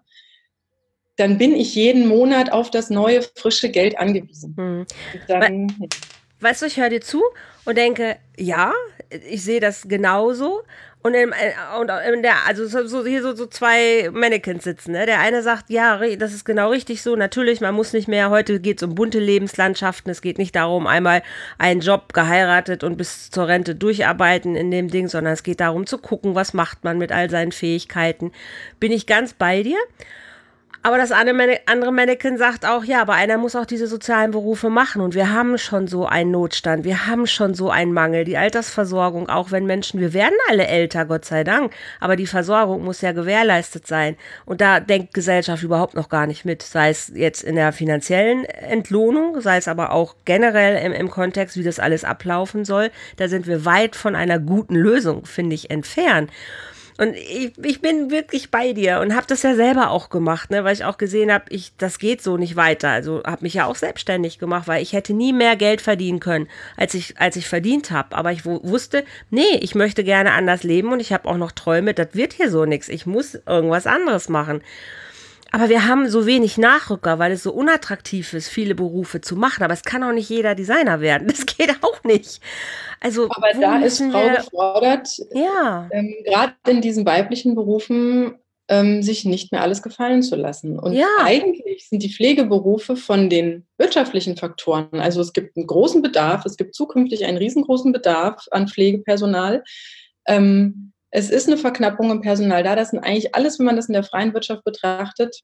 dann bin ich jeden Monat auf das neue, frische Geld angewiesen. Hm. Dann, We- weißt du, ich höre dir zu und denke, ja, ich sehe das genauso. Und, in, und in der, also so, hier so, so zwei Mannequins sitzen. Ne? Der eine sagt, ja, das ist genau richtig so. Natürlich, man muss nicht mehr, heute geht es um bunte Lebenslandschaften. Es geht nicht darum, einmal einen Job geheiratet und bis zur Rente durcharbeiten in dem Ding, sondern es geht darum zu gucken, was macht man mit all seinen Fähigkeiten. Bin ich ganz bei dir. Aber das andere Mannequin sagt auch, ja, aber einer muss auch diese sozialen Berufe machen und wir haben schon so einen Notstand, wir haben schon so einen Mangel, die Altersversorgung, auch wenn Menschen, wir werden alle älter, Gott sei Dank, aber die Versorgung muss ja gewährleistet sein und da denkt Gesellschaft überhaupt noch gar nicht mit, sei es jetzt in der finanziellen Entlohnung, sei es aber auch generell im, im Kontext, wie das alles ablaufen soll, da sind wir weit von einer guten Lösung, finde ich, entfernt. Und ich, ich bin wirklich bei dir und habe das ja selber auch gemacht, ne, weil ich auch gesehen habe, ich, das geht so nicht weiter. Also habe mich ja auch selbstständig gemacht, weil ich hätte nie mehr Geld verdienen können, als ich, als ich verdient habe. Aber ich w- wusste, nee, ich möchte gerne anders leben und ich habe auch noch Träume, das wird hier so nichts. Ich muss irgendwas anderes machen. Aber wir haben so wenig Nachrücker, weil es so unattraktiv ist, viele Berufe zu machen. Aber es kann auch nicht jeder Designer werden. Das geht auch nicht. Also, Aber wo da ist müssen Frau wir, gefordert, ja, ähm, gerade in diesen weiblichen Berufen, ähm, sich nicht mehr alles gefallen zu lassen. Und ja, eigentlich sind die Pflegeberufe von den wirtschaftlichen Faktoren, also es gibt einen großen Bedarf, es gibt zukünftig einen riesengroßen Bedarf an Pflegepersonal. Ähm, es ist eine Verknappung im Personal da. Das sind eigentlich alles, wenn man das in der freien Wirtschaft betrachtet,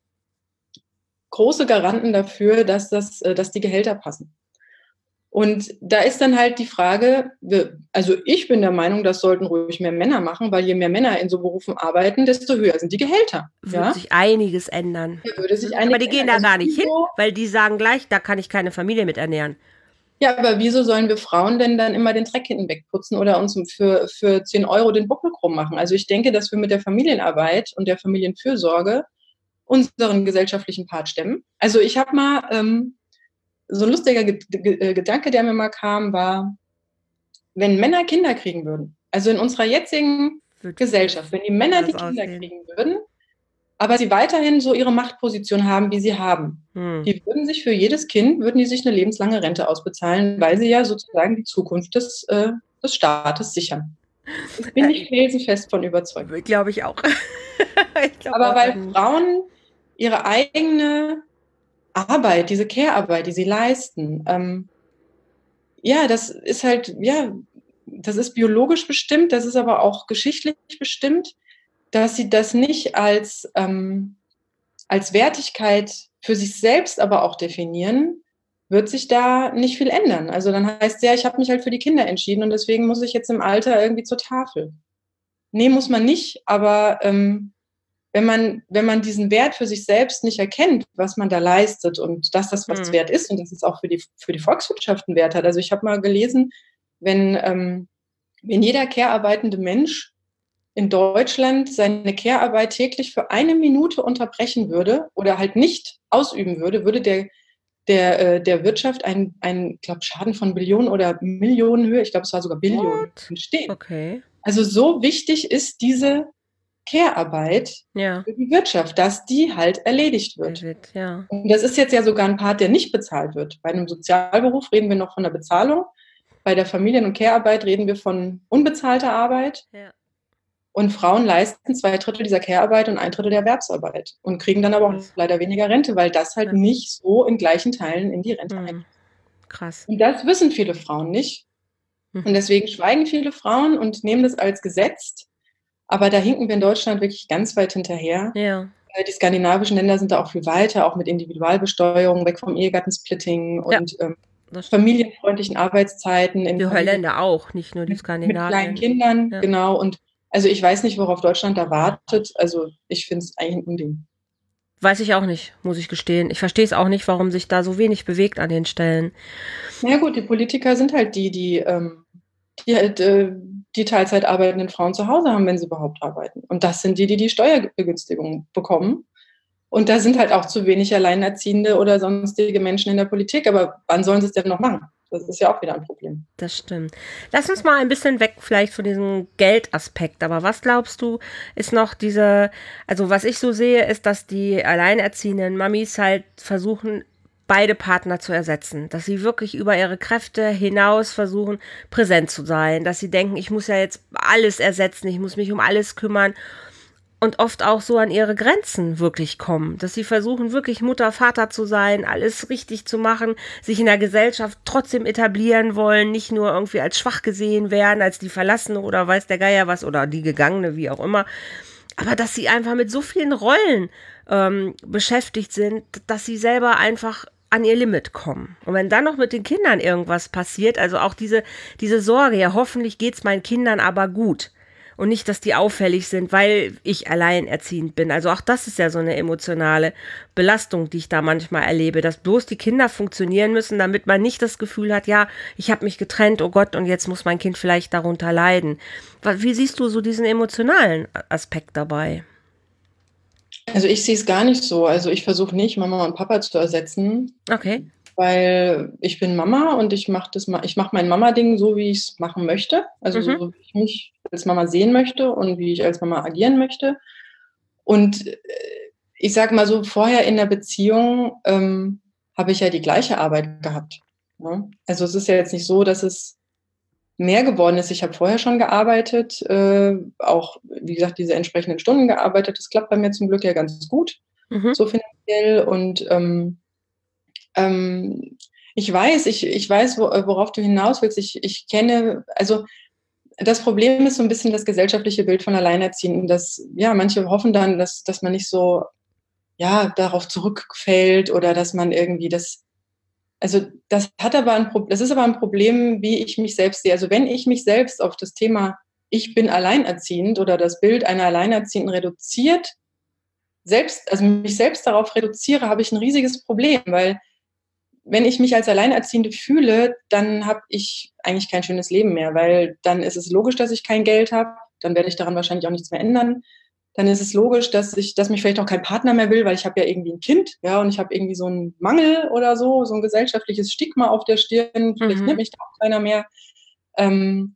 große Garanten dafür, dass, das, äh, dass die Gehälter passen. Und da ist dann halt die Frage, also ich bin der Meinung, das sollten ruhig mehr Männer machen, weil je mehr Männer in so Berufen arbeiten, desto höher sind die Gehälter. wird Ja, sich einiges ändern. da würde sich Aber einiges die gehen ändern. da Also gar nicht hin, wieso, weil die sagen gleich, da kann ich keine Familie mit ernähren. ja, aber wieso sollen wir Frauen denn dann immer den Dreck hinten wegputzen oder uns für, für zehn Euro den Buckel krumm machen? Also ich denke, dass wir mit der Familienarbeit und der Familienfürsorge unseren gesellschaftlichen Part stemmen. Also ich habe mal ähm, so ein lustiger Ge Ge Gedanke, der mir mal kam, war, wenn Männer Kinder kriegen würden, also in unserer jetzigen Wird Gesellschaft, wenn die Männer die anders Kinder aussehen. kriegen würden, aber sie weiterhin so ihre Machtposition haben, wie sie haben, Hm. die würden sich für jedes Kind, würden die sich eine lebenslange Rente ausbezahlen, weil sie ja sozusagen die Zukunft des, äh, des Staates sichern. Da bin ich felsenfest von überzeugt. Glaube ich auch. Ich glaub Aber auch weil an- Frauen ihre eigene Arbeit, diese Care-Arbeit, die sie leisten, ähm, ja, das ist halt, ja, das ist biologisch bestimmt, das ist aber auch geschichtlich bestimmt, dass sie das nicht als, ähm, als Wertigkeit für sich selbst aber auch definieren, wird sich da nicht viel ändern. Also dann heißt es ja, ich habe mich halt für die Kinder entschieden und deswegen muss ich jetzt im Alter irgendwie zur Tafel. Nee, muss man nicht, aber ähm, wenn man, wenn man diesen Wert für sich selbst nicht erkennt, was man da leistet und dass das was Hm. wert ist und dass es auch für die, für die Volkswirtschaft einen Wert hat. Also ich habe mal gelesen, wenn, ähm, wenn jeder care-arbeitende Mensch in Deutschland seine Care-Arbeit täglich für eine Minute unterbrechen würde oder halt nicht ausüben würde, würde der, der, äh, der Wirtschaft ein, ein glaube Schaden von Billionen oder Millionen Höhe, ich glaube, es war sogar Billionen, What? entstehen. Okay. Also so wichtig ist diese Care-Arbeit Ja. für die Wirtschaft, dass die halt erledigt wird. Wird, ja. Und das ist jetzt ja sogar ein Part, der nicht bezahlt wird. Bei einem Sozialberuf reden wir noch von der Bezahlung. Bei der Familien- und Care-Arbeit reden wir von unbezahlter Arbeit. Ja. Und Frauen leisten zwei Drittel dieser Care-Arbeit und ein Drittel der Erwerbsarbeit und kriegen dann aber auch Krass. leider weniger Rente, weil das halt Ja. nicht so in gleichen Teilen in die Rente Hm. einfließt. Krass. Und das wissen viele Frauen nicht. Hm. Und deswegen schweigen viele Frauen und nehmen das als gesetzt. Aber da hinken wir in Deutschland wirklich ganz weit hinterher. Ja. Die skandinavischen Länder sind da auch viel weiter, auch mit Individualbesteuerung, weg vom Ehegattensplitting und Ja, ähm, das stimmt. familienfreundlichen Arbeitszeiten in Die Familien Holländer auch, nicht nur die mit, mit kleinen Skandinavier. Kindern, Ja. genau. Und also ich weiß nicht, worauf Deutschland da wartet. Also ich finde es eigentlich ein Unding. Weiß ich auch nicht, muss ich gestehen. Ich verstehe es auch nicht, warum sich da so wenig bewegt an den Stellen. Na ja, gut, die Politiker sind halt die, die, ähm, die halt äh, die Teilzeit arbeitenden Frauen zu Hause haben, wenn sie überhaupt arbeiten. Und das sind die, die die Steuerbegünstigung bekommen. Und da sind halt auch zu wenig Alleinerziehende oder sonstige Menschen in der Politik. Aber wann sollen sie es denn noch machen? Das ist ja auch wieder ein Problem. Das stimmt. Lass uns mal ein bisschen weg vielleicht von diesem Geldaspekt. Aber was glaubst du, ist noch diese, also was ich so sehe, ist, dass die alleinerziehenden Mamis halt versuchen, beide Partner zu ersetzen. Dass sie wirklich über ihre Kräfte hinaus versuchen, präsent zu sein. Dass sie denken, ich muss ja jetzt alles ersetzen, ich muss mich um alles kümmern. Und oft auch so an ihre Grenzen wirklich kommen. Dass sie versuchen, wirklich Mutter, Vater zu sein, alles richtig zu machen, sich in der Gesellschaft trotzdem etablieren wollen, nicht nur irgendwie als schwach gesehen werden, als die Verlassene oder weiß der Geier was oder die Gegangene, wie auch immer. Aber dass sie einfach mit so vielen Rollen ähm, beschäftigt sind, dass sie selber einfach an ihr Limit kommen. Und wenn dann noch mit den Kindern irgendwas passiert, also auch diese, diese Sorge, ja hoffentlich geht's meinen Kindern aber gut. Und nicht, dass die auffällig sind, weil ich alleinerziehend bin. Also auch das ist ja so eine emotionale Belastung, die ich da manchmal erlebe, dass bloß die Kinder funktionieren müssen, damit man nicht das Gefühl hat, ja, ich habe mich getrennt, oh Gott, und jetzt muss mein Kind vielleicht darunter leiden. Wie siehst du so diesen emotionalen Aspekt dabei? Also ich sehe es gar nicht so. Also ich versuche nicht, Mama und Papa zu ersetzen, Okay. weil ich bin Mama und ich mache das ma ich mache mein Mama-Ding so, wie ich es machen möchte. Also Mhm. so, wie ich mich als Mama sehen möchte und wie ich als Mama agieren möchte. Und äh, ich sage mal so, vorher in der Beziehung ähm, habe ich ja die gleiche Arbeit gehabt. Ne? Also es ist ja jetzt nicht so, dass es mehr geworden ist. Ich habe vorher schon gearbeitet, äh, auch, wie gesagt, diese entsprechenden Stunden gearbeitet. Das klappt bei mir zum Glück ja ganz gut, Mhm. so finanziell. Und ähm, ähm, ich weiß, ich, ich weiß, wo, worauf du hinaus willst. Ich, ich kenne, also das Problem ist so ein bisschen das gesellschaftliche Bild von Alleinerziehenden, dass, ja, manche hoffen dann, dass, dass man nicht so, ja, darauf zurückfällt oder dass man irgendwie das, also das hat aber ein Problem, das ist aber ein Problem, wie ich mich selbst sehe. Also wenn ich mich selbst auf das Thema ich bin alleinerziehend oder das Bild einer Alleinerziehenden reduziert, selbst, also mich selbst darauf reduziere, habe ich ein riesiges Problem, weil wenn ich mich als Alleinerziehende fühle, dann habe ich eigentlich kein schönes Leben mehr, weil dann ist es logisch, dass ich kein Geld habe, dann werde ich daran wahrscheinlich auch nichts mehr ändern. Dann ist es logisch, dass ich, dass mich vielleicht auch kein Partner mehr will, weil ich habe ja irgendwie ein Kind, ja, und ich habe irgendwie so einen Mangel oder so, so ein gesellschaftliches Stigma auf der Stirn. Vielleicht Mhm. nimmt mich da auch keiner mehr. Ähm,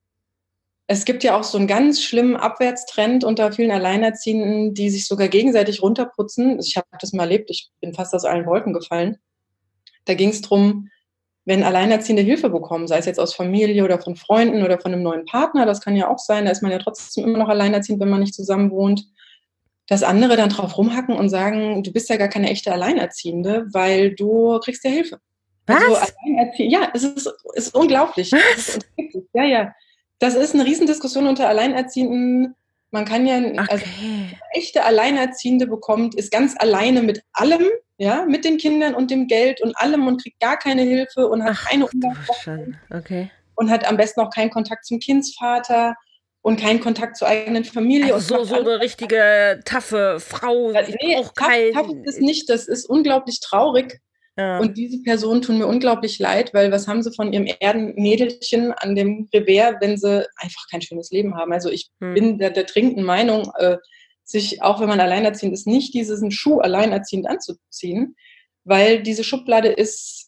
Es gibt ja auch so einen ganz schlimmen Abwärtstrend unter vielen Alleinerziehenden, die sich sogar gegenseitig runterputzen. Ich habe das mal erlebt. Ich bin fast aus allen Wolken gefallen. Da ging es drum, wenn Alleinerziehende Hilfe bekommen, sei es jetzt aus Familie oder von Freunden oder von einem neuen Partner, das kann ja auch sein, da ist man ja trotzdem immer noch alleinerziehend, wenn man nicht zusammen wohnt, dass andere dann drauf rumhacken und sagen, du bist ja gar keine echte Alleinerziehende, weil du kriegst ja Hilfe. Also Was? alleinerziehend, ja, es ist, es ist unglaublich. Es ist Was? unglaublich. Ja, ja. Das ist eine Riesendiskussion unter Alleinerziehenden. Man kann ja, also Okay. echte Alleinerziehende bekommt, ist ganz alleine mit allem, ja, mit den Kindern und dem Geld und allem und kriegt gar keine Hilfe und hat keine Ach du Umgangsformen Schande. Okay. und hat am besten auch keinen Kontakt zum Kindsvater und keinen Kontakt zur eigenen Familie Also und so, macht so alles. eine richtige taffe Frau. Ja, Ich nee, brauche tough, tough ist es keinen. nicht. Das ist unglaublich traurig. Ja. Und diese Personen tun mir unglaublich leid, weil was haben sie von ihrem Erdenmädelchen an dem Revers, wenn sie einfach kein schönes Leben haben? Also ich Hm. bin der, der dringenden Meinung, äh, sich, auch wenn man alleinerziehend ist, nicht diesen Schuh alleinerziehend anzuziehen, weil diese Schublade ist,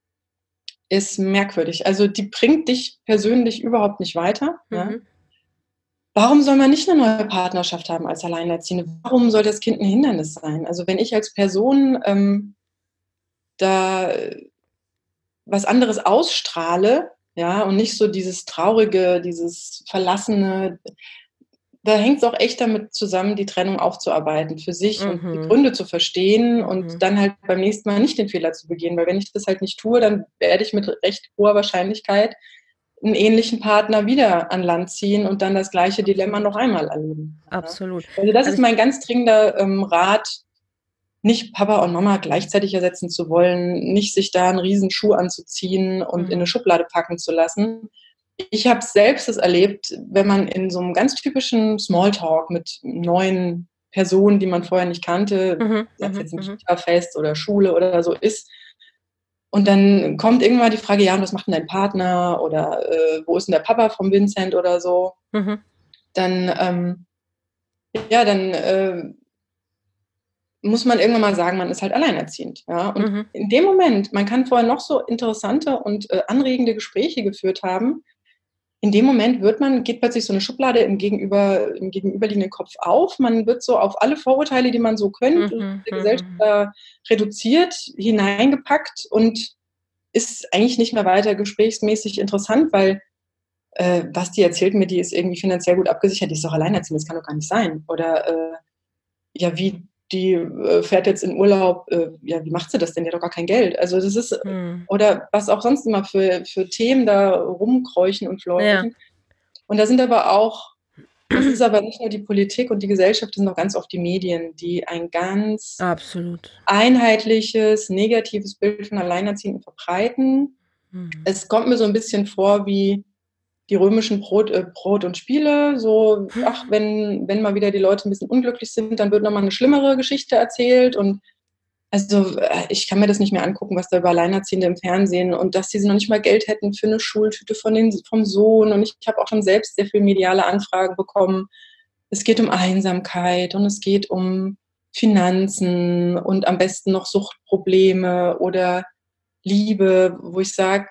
ist merkwürdig. Also die bringt dich persönlich überhaupt nicht weiter. Ja? Mhm. Warum soll man nicht eine neue Partnerschaft haben als Alleinerziehende? Warum soll das Kind ein Hindernis sein? Also wenn ich als Person ähm, da was anderes ausstrahle, ja, und nicht so dieses Traurige, dieses Verlassene, da hängt es auch echt damit zusammen, die Trennung aufzuarbeiten für sich und die Mhm. Gründe zu verstehen und Mhm. dann halt beim nächsten Mal nicht den Fehler zu begehen, weil wenn ich das halt nicht tue, dann werde ich mit recht hoher Wahrscheinlichkeit einen ähnlichen Partner wieder an Land ziehen und dann das gleiche Dilemma Absolut. noch einmal erleben. Ja. Absolut. Also das Also ist ich, mein ganz dringender ähm, Rat, nicht Papa und Mama gleichzeitig ersetzen zu wollen, nicht sich da einen riesen Schuh anzuziehen und in eine mhm. Schublade packen zu lassen. Ich habe selbst es erlebt, wenn man in so einem ganz typischen Smalltalk mit neuen Personen, die man vorher nicht kannte, Mhm. sei es Mhm. jetzt ein Mhm. Kita-Fest oder Schule oder so ist, und dann kommt irgendwann die Frage, ja, und was macht denn dein Partner oder äh, wo ist denn der Papa vom Vincent oder so, Mhm. dann, ähm, ja, dann äh, muss man irgendwann mal sagen, man ist halt alleinerziehend. Ja? Und Mhm. in dem Moment, man kann vorher noch so interessante und äh, anregende Gespräche geführt haben, in dem Moment wird man, geht plötzlich so eine Schublade im, Gegenüber, im gegenüberliegenden Kopf auf. Man wird so auf alle Vorurteile, die man so könnte, Mhm. der Gesellschaft Mhm. äh, reduziert, hineingepackt und ist eigentlich nicht mehr weiter gesprächsmäßig interessant, weil äh, was die erzählt mir, die ist irgendwie finanziell gut abgesichert, die ist doch alleinerziehend, das kann doch gar nicht sein. Oder äh, ja, wie die äh, fährt jetzt in Urlaub, äh, ja, wie macht sie das denn? Die hat doch gar kein Geld. Also das ist, Mhm. oder was auch sonst immer für, für Themen da rumkräuchen und Ja. fleuchen. Und da sind aber auch, das ist aber nicht nur die Politik und die Gesellschaft, das sind auch ganz oft die Medien, die ein ganz Absolut. einheitliches, negatives Bild von Alleinerziehenden verbreiten. Mhm. Es kommt mir so ein bisschen vor wie, die römischen Brot, äh, Brot und Spiele, so, ach, wenn, wenn mal wieder die Leute ein bisschen unglücklich sind, dann wird nochmal eine schlimmere Geschichte erzählt und also ich kann mir das nicht mehr angucken, was da über Alleinerziehende im Fernsehen und dass sie noch nicht mal Geld hätten für eine Schultüte von den, vom Sohn und ich, ich habe auch schon selbst sehr viel mediale Anfragen bekommen. Es geht um Einsamkeit und es geht um Finanzen und am besten noch Suchtprobleme oder Liebe, wo ich sage,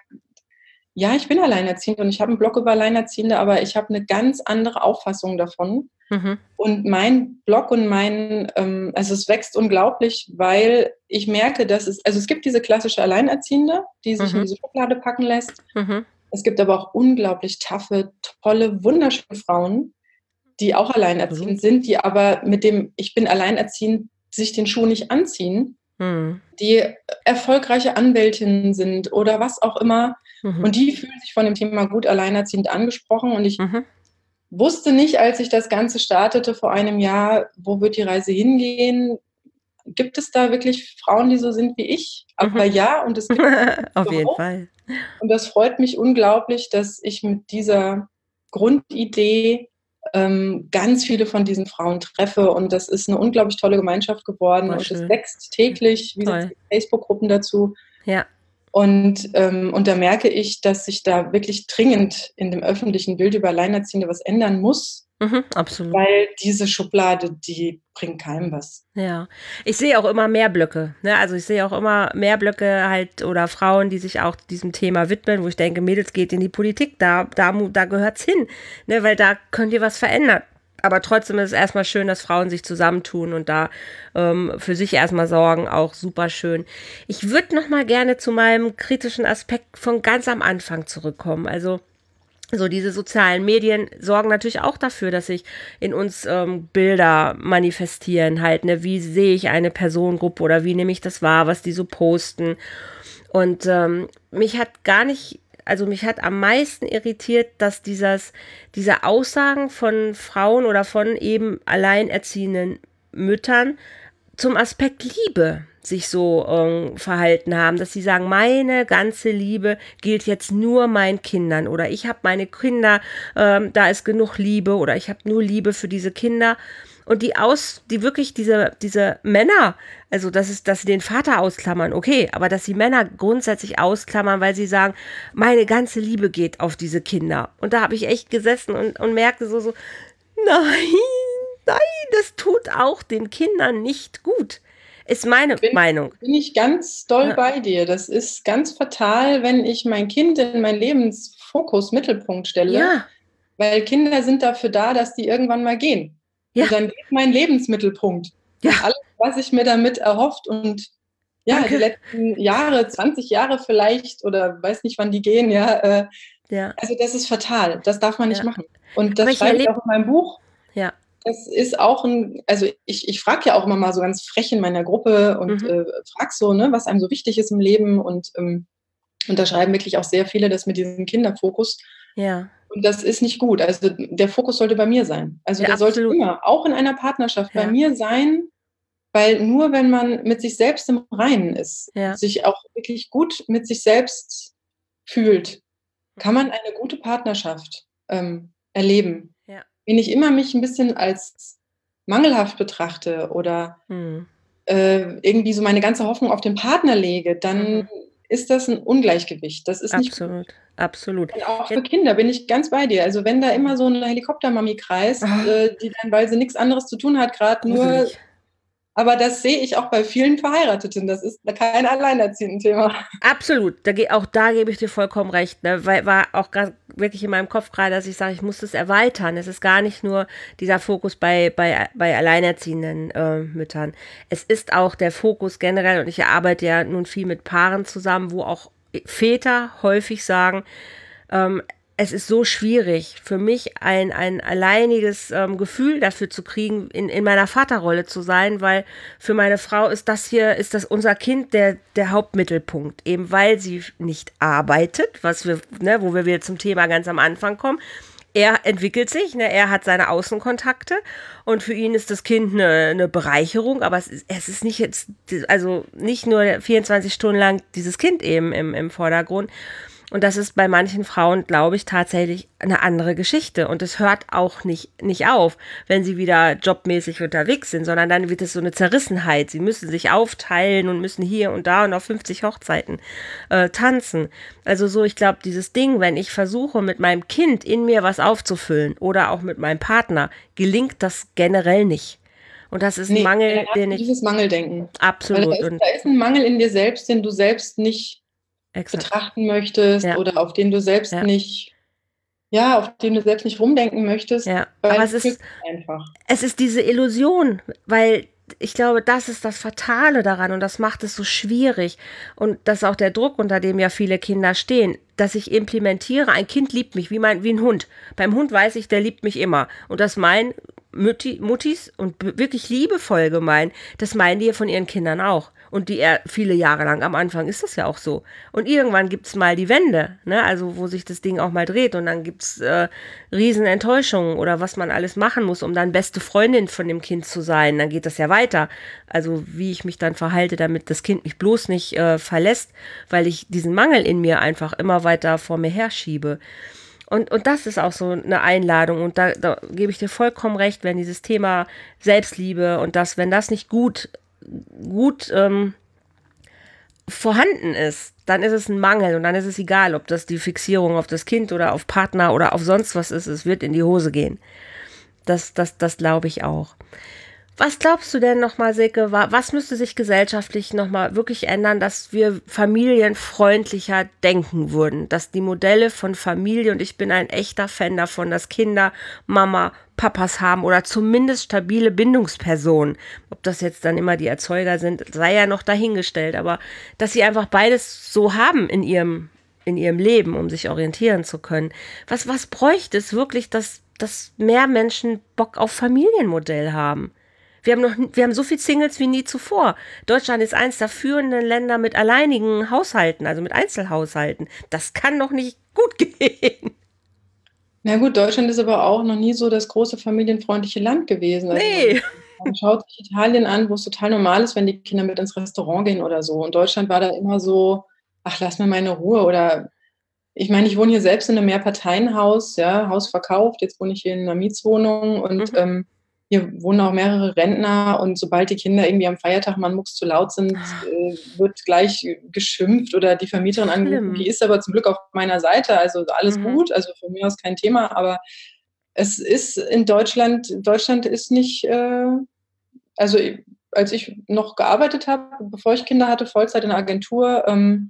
ja, ich bin alleinerziehend und ich habe einen Blog über Alleinerziehende, aber ich habe eine ganz andere Auffassung davon. Mhm. Und mein Blog und mein, ähm, also es wächst unglaublich, weil ich merke, dass es, also es gibt diese klassische Alleinerziehende, die sich Mhm. in diese Schublade packen lässt. Mhm. Es gibt aber auch unglaublich taffe, tolle, wunderschöne Frauen, die auch alleinerziehend sind, die aber mit dem ich bin alleinerziehend sich den Schuh nicht anziehen, Mhm. die erfolgreiche Anwältinnen sind oder was auch immer. Mhm. Und die fühlen sich von dem Thema gut alleinerziehend angesprochen. Und ich Mhm. wusste nicht, als ich das Ganze startete vor einem Jahr, wo wird die Reise hingehen? Gibt es da wirklich Frauen, die so sind wie ich? Aber Mhm. ja, und es gibt Auf jeden auch. Fall. Und das freut mich unglaublich, dass ich mit dieser Grundidee ähm, ganz viele von diesen Frauen treffe. Und das ist eine unglaublich tolle Gemeinschaft geworden. Voll Und es schön. wächst täglich, wie Toll. Facebook-Gruppen dazu. Ja. Und, ähm, und da merke ich, dass sich da wirklich dringend in dem öffentlichen Bild über Alleinerziehende was ändern muss, Mhm, absolut. weil diese Schublade, die bringt keinem was. Ja, ich sehe auch immer mehr Blöcke, ne? Also ich sehe auch immer mehr Blöcke halt oder Frauen, die sich auch diesem Thema widmen, wo ich denke, Mädels, geht in die Politik, da, da, da gehört's hin, ne? Weil da könnt ihr was verändern. Aber trotzdem ist es erstmal schön, dass Frauen sich zusammentun und da ähm, für sich erstmal sorgen, auch super schön. Ich würde noch mal gerne zu meinem kritischen Aspekt von ganz am Anfang zurückkommen. Also so diese sozialen Medien sorgen natürlich auch dafür, dass sich in uns ähm, Bilder manifestieren halt, ne? Wie sehe ich eine Personengruppe oder wie nehme ich das wahr, was die so posten. Und ähm, mich hat gar nicht, also mich hat am meisten irritiert, dass dieses, diese Aussagen von Frauen oder von eben alleinerziehenden Müttern zum Aspekt Liebe sich so ähm, verhalten haben, dass sie sagen, meine ganze Liebe gilt jetzt nur meinen Kindern oder ich habe meine Kinder, ähm, da ist genug Liebe oder ich habe nur Liebe für diese Kinder. Und die aus, die wirklich diese, diese Männer, also das ist, dass sie den Vater ausklammern, okay, aber dass sie Männer grundsätzlich ausklammern, weil sie sagen, meine ganze Liebe geht auf diese Kinder. Und da habe ich echt gesessen und, und merkte so, so, nein, nein, das tut auch den Kindern nicht gut. Ist meine bin, Meinung. Bin ich ganz doll Ja. bei dir. Das ist ganz fatal, wenn ich mein Kind in meinen Lebensfokus, Mittelpunkt stelle, Ja. weil Kinder sind dafür da, dass die irgendwann mal gehen. Ja. Und dann geht mein Lebensmittelpunkt. Ja. Und alles, was ich mir damit erhofft und ja, Danke. die letzten Jahre, zwanzig Jahre vielleicht oder weiß nicht, wann die gehen, ja. Äh, ja. Also das ist fatal. Das darf man nicht Ja. machen. Und das Aber ich schreibe ich erleb- auch in meinem Buch. Ja. Das ist auch ein, also ich, ich frage ja auch immer mal so ganz frech in meiner Gruppe und Mhm. äh, frage so, ne, was einem so wichtig ist im Leben. Und, ähm, und da schreiben wirklich auch sehr viele das mit diesem Kinderfokus. Ja. Und das ist nicht gut. Also der Fokus sollte bei mir sein. Also Ja, der sollte absolut. immer, auch in einer Partnerschaft, bei Ja. mir sein, weil nur wenn man mit sich selbst im Reinen ist, Ja. sich auch wirklich gut mit sich selbst fühlt, kann man eine gute Partnerschaft ähm, erleben. Ja. Wenn ich immer mich ein bisschen als mangelhaft betrachte oder Hm. äh, irgendwie so meine ganze Hoffnung auf den Partner lege, dann Mhm. ist das ein Ungleichgewicht. Das ist nicht gut. Absolut. Absolut. Und auch Ja. für Kinder bin ich ganz bei dir. Also wenn da immer so eine Helikoptermami kreist, Ah. äh, die dann, weil sie nichts anderes zu tun hat, gerade nur. Gruselig. Aber das sehe ich auch bei vielen Verheirateten. Das ist kein alleinerziehenden Thema. Absolut, da ge- auch da gebe ich dir vollkommen recht, ne? Weil war auch gar, wirklich in meinem Kopf gerade, dass ich sage, ich muss das erweitern. Es ist gar nicht nur dieser Fokus bei, bei, bei alleinerziehenden äh, Müttern. Es ist auch der Fokus generell, und ich arbeite ja nun viel mit Paaren zusammen, wo auch Väter häufig sagen, ähm, es ist so schwierig für mich, ein, ein alleiniges ähm, Gefühl dafür zu kriegen, in, in meiner Vaterrolle zu sein, weil für meine Frau ist das hier, ist das unser Kind der, der Hauptmittelpunkt, eben weil sie nicht arbeitet, was wir, ne, wo wir wieder zum Thema ganz am Anfang kommen. Er entwickelt sich, ne, er hat seine Außenkontakte und für ihn ist das Kind eine, eine Bereicherung, aber es ist, es ist nicht jetzt, also nicht nur vierundzwanzig Stunden lang dieses Kind eben im, im Vordergrund. Und das ist bei manchen Frauen, glaube ich, tatsächlich eine andere Geschichte. Und es hört auch nicht, nicht auf, wenn sie wieder jobmäßig unterwegs sind, sondern dann wird es so eine Zerrissenheit. Sie müssen sich aufteilen und müssen hier und da und auf fünfzig Hochzeiten äh, tanzen. Also so, ich glaube, dieses Ding, wenn ich versuche, mit meinem Kind in mir was aufzufüllen oder auch mit meinem Partner, gelingt das generell nicht. Und das ist ein Nee, Mangel, dann hast den du ich dieses Mangeldenken. Weil da absolut ist, und da ist ein Mangel in dir selbst, den du selbst nicht exakt. betrachten möchtest Ja, oder auf den du selbst ja, nicht, ja, auf den du selbst nicht rumdenken möchtest, ja. Aber weil es du fühlst ist es einfach. Es ist diese Illusion, weil ich glaube, das ist das Fatale daran und das macht es so schwierig. Und das ist auch der Druck, unter dem ja viele Kinder stehen, dass ich implementiere, ein Kind liebt mich wie, mein, wie ein Hund. Beim Hund weiß ich, der liebt mich immer. Und das meinen Mutti, Muttis und wirklich liebevoll gemeint, das meinen die ja von ihren Kindern auch. Und die er viele Jahre lang, am Anfang ist das ja auch so. Und irgendwann gibt es mal die Wende, ne? Also wo sich das Ding auch mal dreht und dann gibt es äh, Riesenenttäuschungen oder was man alles machen muss, um dann beste Freundin von dem Kind zu sein. Dann geht das ja weiter. Also wie ich mich dann verhalte, damit das Kind mich bloß nicht äh, verlässt, weil ich diesen Mangel in mir einfach immer weiter vor mir herschiebe. Und, und das ist auch so eine Einladung. Und da, da gebe ich dir vollkommen recht, wenn dieses Thema Selbstliebe und das, wenn das nicht gut, gut ähm, vorhanden ist, dann ist es ein Mangel und dann ist es egal, ob das die Fixierung auf das Kind oder auf Partner oder auf sonst was ist. Es wird in die Hose gehen. Das, das, das glaube ich auch. Was glaubst du denn nochmal, Silke, was müsste sich gesellschaftlich nochmal wirklich ändern, dass wir familienfreundlicher denken würden? Dass die Modelle von Familie, und ich bin ein echter Fan davon, dass Kinder Mama, Papas haben oder zumindest stabile Bindungspersonen. Ob das jetzt dann immer die Erzeuger sind, sei ja noch dahingestellt, aber dass sie einfach beides so haben in ihrem, in ihrem Leben, um sich orientieren zu können. Was, was bräuchte es wirklich, dass, dass mehr Menschen Bock auf Familienmodell haben? Wir haben noch, wir haben so viel Singles wie nie zuvor. Deutschland ist eins der führenden Länder mit alleinigen Haushalten, also mit Einzelhaushalten. Das kann doch nicht gut gehen. Na gut, Deutschland ist aber auch noch nie so das große familienfreundliche Land gewesen. Also man, Nee. man schaut sich Italien an, wo es total normal ist, wenn die Kinder mit ins Restaurant gehen oder so. Und Deutschland war da immer so, ach, lass mir meine Ruhe. Oder ich meine, ich wohne hier selbst in einem Mehrparteienhaus, ja, Haus verkauft, jetzt wohne ich hier in einer Mietswohnung und Mhm. ähm, hier wohnen auch mehrere Rentner und sobald die Kinder irgendwie am Feiertag mal mucks zu laut sind, äh, wird gleich geschimpft oder die Vermieterin angerufen. Die Schlimm. ist aber zum Glück auf meiner Seite, also alles Mhm. gut, also von mir aus kein Thema, aber es ist in Deutschland, Deutschland ist nicht, äh, also als ich noch gearbeitet habe, bevor ich Kinder hatte, Vollzeit in der Agentur, ähm,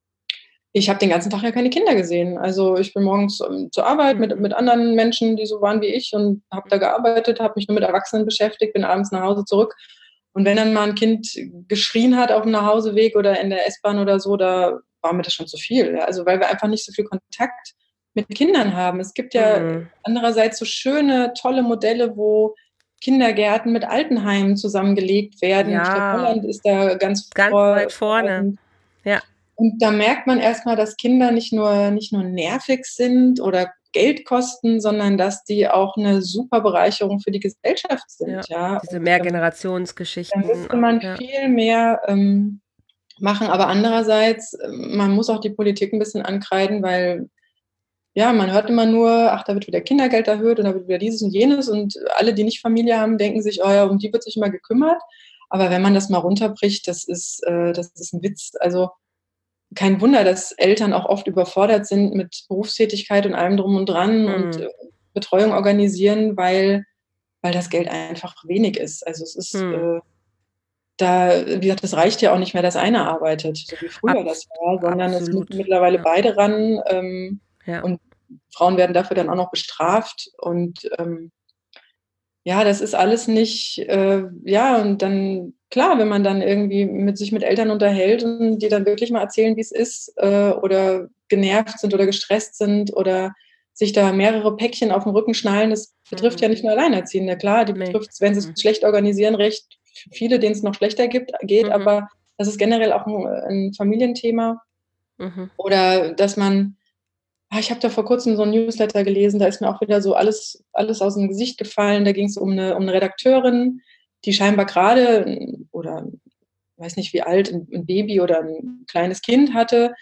ich habe den ganzen Tag ja keine Kinder gesehen. Also ich bin morgens ähm, zur Arbeit mit, Mhm. mit anderen Menschen, die so waren wie ich und habe da gearbeitet, habe mich nur mit Erwachsenen beschäftigt, bin abends nach Hause zurück. Und wenn dann mal ein Kind geschrien hat auf dem Nachhauseweg oder in der S-Bahn oder so, da war mir das schon zu viel. Ja? Also weil wir einfach nicht so viel Kontakt mit Kindern haben. Es gibt ja Mhm. andererseits so schöne, tolle Modelle, wo Kindergärten mit Altenheimen zusammengelegt werden. Ich glaube, Ja, Holland ist da ganz ganz vor, weit vorne. vorausend. Ja. Und da merkt man erstmal, dass Kinder nicht nur, nicht nur nervig sind oder Geld kosten, sondern dass die auch eine super Bereicherung für die Gesellschaft sind, Ja. ja. Diese Und ähm, da Mehrgenerationsgeschichten müsste auch, man ja. viel mehr ähm, machen. Aber andererseits, ähm, man muss auch die Politik ein bisschen ankreiden, weil ja, man hört immer nur, ach, da wird wieder Kindergeld erhöht und da wird wieder dieses und jenes und alle, die nicht Familie haben, denken sich, oh ja, um die wird sich immer gekümmert. Aber wenn man das mal runterbricht, das ist, äh, das ist ein Witz. Also kein Wunder, dass Eltern auch oft überfordert sind mit Berufstätigkeit und allem drum und dran und Hm. äh, Betreuung organisieren, weil, weil das Geld einfach wenig ist. Also es ist Hm. äh, da, wie gesagt, das reicht ja auch nicht mehr, dass einer arbeitet, so wie früher das Abs war, sondern es müssen absolut. mittlerweile Ja. beide ran ähm, Ja. und Frauen werden dafür dann auch noch bestraft und ähm, ja, das ist alles nicht, äh, ja, und dann, klar, wenn man dann irgendwie mit sich mit Eltern unterhält und die dann wirklich mal erzählen, wie es ist, äh, oder genervt sind oder gestresst sind oder sich da mehrere Päckchen auf den Rücken schnallen, das betrifft Mhm. ja nicht nur Alleinerziehende. Klar, die Ne. betrifft es, wenn sie es Mhm. schlecht organisieren, recht viele, denen es noch schlechter gibt, geht, Mhm. aber das ist generell auch ein, ein Familienthema. Mhm. Oder dass man Ah, ich habe da vor Kurzem so 'n Newsletter gelesen, da ist mir auch wieder so alles alles aus'm Gesicht gefallen. Da ging's um 'ne um 'ne Redakteurin, die scheinbar grade 'n oder weiß nicht wie alt 'n 'n Baby oder 'n kleines Kind hatte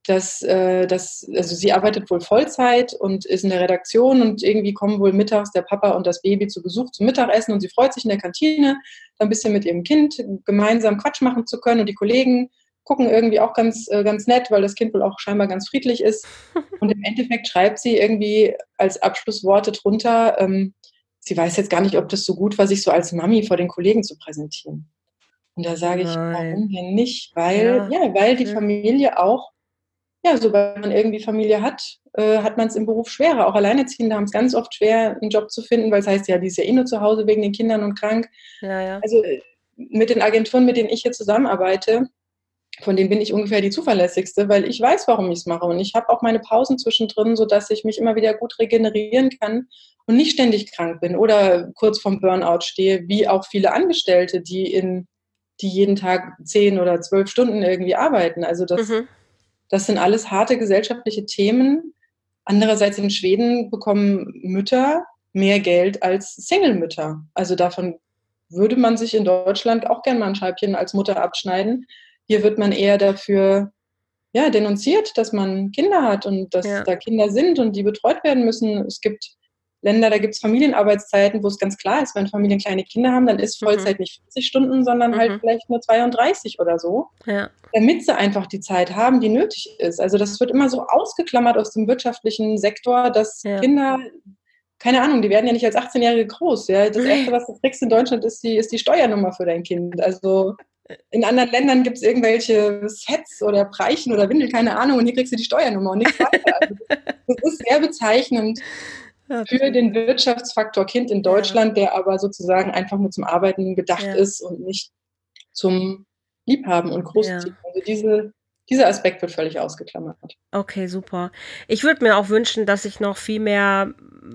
dass, äh, dass also sie arbeitet wohl Vollzeit und ist in der Redaktion und irgendwie kommen wohl mittags der Papa und das Baby zu Besuch zum Mittagessen und sie freut sich in der Kantine, da ein bisschen mit ihrem Kind gemeinsam Quatsch machen zu können und die Kollegen gucken irgendwie auch ganz, äh, ganz nett, weil das Kind wohl auch scheinbar ganz friedlich ist. Und im Endeffekt schreibt sie irgendwie als Abschlussworte drunter, ähm, sie weiß jetzt gar nicht, ob das so gut war, sich so als Mami vor den Kollegen zu präsentieren. Und da sage ich, warum Nein. denn nicht? Weil, Ja, ja, weil die ja. Familie auch, ja, sobald man irgendwie Familie hat, äh, hat man es im Beruf schwerer. Auch Alleinerziehende haben es ganz oft schwer, einen Job zu finden, weil es heißt ja, die ist ja eh nur zu Hause wegen den Kindern und krank. Ja, ja. Also äh, mit den Agenturen, mit denen ich hier zusammenarbeite, von denen bin ich ungefähr die zuverlässigste, weil ich weiß, warum ich es mache. Und ich habe auch meine Pausen zwischendrin, sodass ich mich immer wieder gut regenerieren kann und nicht ständig krank bin oder kurz vorm Burnout stehe, wie auch viele Angestellte, die in die jeden Tag zehn oder zwölf Stunden irgendwie arbeiten. Also das, Mhm. das sind alles harte gesellschaftliche Themen. Andererseits in Schweden bekommen Mütter mehr Geld als Single-Mütter. Also davon würde man sich in Deutschland auch gerne mal ein Scheibchen als Mutter abschneiden. Hier wird man eher dafür, ja, denunziert, dass man Kinder hat und dass Ja. da Kinder sind und die betreut werden müssen. Es gibt Länder, da gibt es Familienarbeitszeiten, wo es ganz klar ist, wenn Familien kleine Kinder haben, dann ist Mhm. Vollzeit nicht vierzig Stunden, sondern halt Mhm. vielleicht nur zweiunddreißig oder so, Ja. damit sie einfach die Zeit haben, die nötig ist. Also das wird immer so ausgeklammert aus dem wirtschaftlichen Sektor, dass Ja. Kinder, keine Ahnung, die werden ja nicht als achtzehnjährige groß. Ja? Das Erste, was du kriegst in Deutschland, ist die, ist die Steuernummer für dein Kind. Also in anderen Ländern gibt es irgendwelche Sets oder Breichen oder Windel, keine Ahnung, und hier kriegst du die Steuernummer und nichts weiter. Also das ist sehr bezeichnend für den Wirtschaftsfaktor Kind in Deutschland, der aber sozusagen einfach nur zum Arbeiten gedacht Ja. ist und nicht zum Liebhaben und Großziehen. Ja. Also diese, dieser Aspekt wird völlig ausgeklammert. Okay, super. Ich würde mir auch wünschen, dass sich noch viel mehr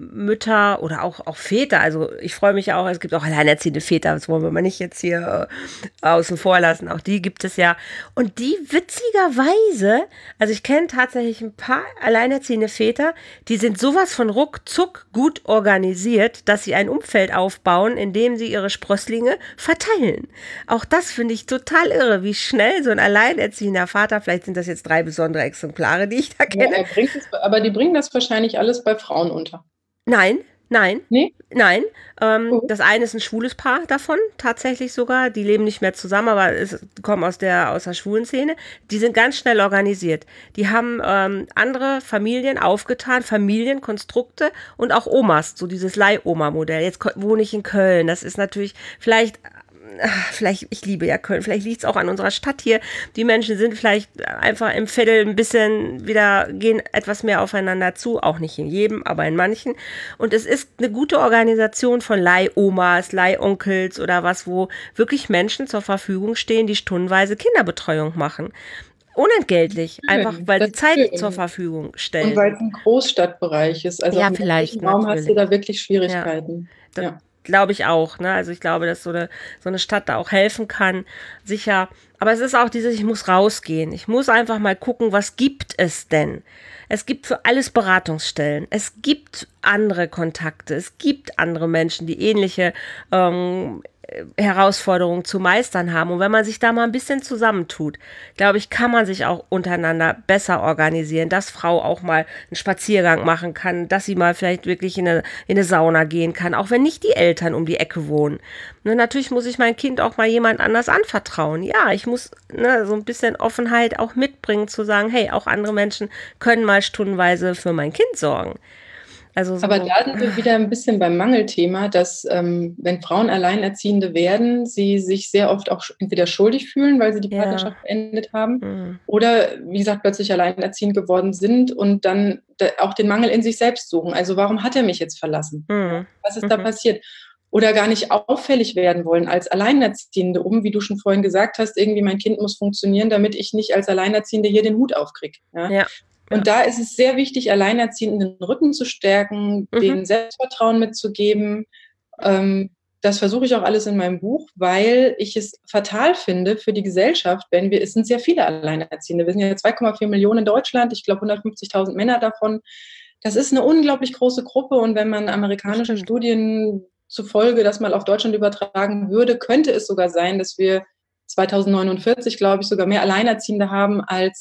Mütter oder auch, auch Väter, also ich freue mich ja auch, es gibt auch alleinerziehende Väter, das wollen wir mal nicht jetzt hier äh, außen vor lassen, auch die gibt es ja. Und die witzigerweise, also ich kenne tatsächlich ein paar alleinerziehende Väter, die sind sowas von ruckzuck gut organisiert, dass sie ein Umfeld aufbauen, in dem sie ihre Sprösslinge verteilen. Auch das finde ich total irre, wie schnell so ein alleinerziehender Vater, vielleicht sind das jetzt drei besondere Exemplare, die ich da Ja, kenne. er bringt es, aber die bringen das wahrscheinlich alles bei Frauen unter. Nein, nein, Nee? nein. Ähm, Gut. das eine ist ein schwules Paar davon, tatsächlich sogar. Die leben nicht mehr zusammen, aber es, kommen aus der, aus der schwulen Szene. Die sind ganz schnell organisiert. Die haben ähm, andere Familien aufgetan, Familienkonstrukte und auch Omas, so dieses Leihoma-Modell. Jetzt ko- wohne ich in Köln. Das ist natürlich vielleicht ach, vielleicht, ich liebe ja Köln, vielleicht liegt es auch an unserer Stadt hier. Die Menschen sind vielleicht einfach im Viertel ein bisschen wieder, gehen etwas mehr aufeinander zu, auch nicht in jedem, aber in manchen. Und es ist eine gute Organisation von Leihomas, Leihonkels oder was, wo wirklich Menschen zur Verfügung stehen, die stundenweise Kinderbetreuung machen. Unentgeltlich, einfach Schön, weil das sie ist Zeit zur schön. Verfügung Und stellen. weil es ein Großstadtbereich ist. Also auch Ja, im ländlichen vielleicht, Raum hast du natürlich. da wirklich Ja. Schwierigkeiten. Das Ja. glaube ich auch, ne? Also ich glaube, dass so eine, so eine Stadt da auch helfen kann, sicher. Aber es ist auch dieses, ich muss rausgehen. Ich muss einfach mal gucken, was gibt es denn? Es gibt für alles Beratungsstellen. Es gibt andere Kontakte. Es gibt andere Menschen, die ähnliche ähm, Herausforderungen zu meistern haben. Und wenn man sich da mal ein bisschen zusammentut, glaube ich, kann man sich auch untereinander besser organisieren, dass Frau auch mal einen Spaziergang machen kann, dass sie mal vielleicht wirklich in eine, in eine Sauna gehen kann, auch wenn nicht die Eltern um die Ecke wohnen. Ne, natürlich muss ich mein Kind auch mal jemand anders anvertrauen. Ja, ich muss ne, so ein bisschen Offenheit auch mitbringen, zu sagen, hey, auch andere Menschen können mal stundenweise für mein Kind sorgen. Also Aber so, da sind wir wieder ein bisschen beim Mangelthema, dass, ähm, wenn Frauen Alleinerziehende werden, sie sich sehr oft auch sch entweder schuldig fühlen, weil sie die ja, Partnerschaft beendet haben hm, oder, wie gesagt, plötzlich alleinerziehend geworden sind und dann d auch den Mangel in sich selbst suchen. Also, warum hat er mich jetzt verlassen? Ja, hm, was ist da mhm, passiert? Oder gar nicht auffällig werden wollen als Alleinerziehende, um, wie du schon vorhin gesagt hast, irgendwie mein Kind muss funktionieren, damit ich nicht als Alleinerziehende hier den Hut aufkriege, ja? ja, ja, Und da ist es sehr wichtig, Alleinerziehenden den Rücken zu stärken, mhm, denen Selbstvertrauen mitzugeben. Ähm, das versuche ich auch alles in meinem Buch, weil ich es fatal finde für die Gesellschaft, wenn wir, es sind sehr viele Alleinerziehende. Wir sind ja zwei Komma vier Millionen in Deutschland, ich glaube hundertfünfzigtausend Männer davon. Das ist eine unglaublich große Gruppe und wenn man das amerikanische stimmt. Studien zufolge das mal auf Deutschland übertragen würde, könnte es sogar sein, dass wir zweitausendneunundvierzig, glaube ich, sogar mehr Alleinerziehende haben als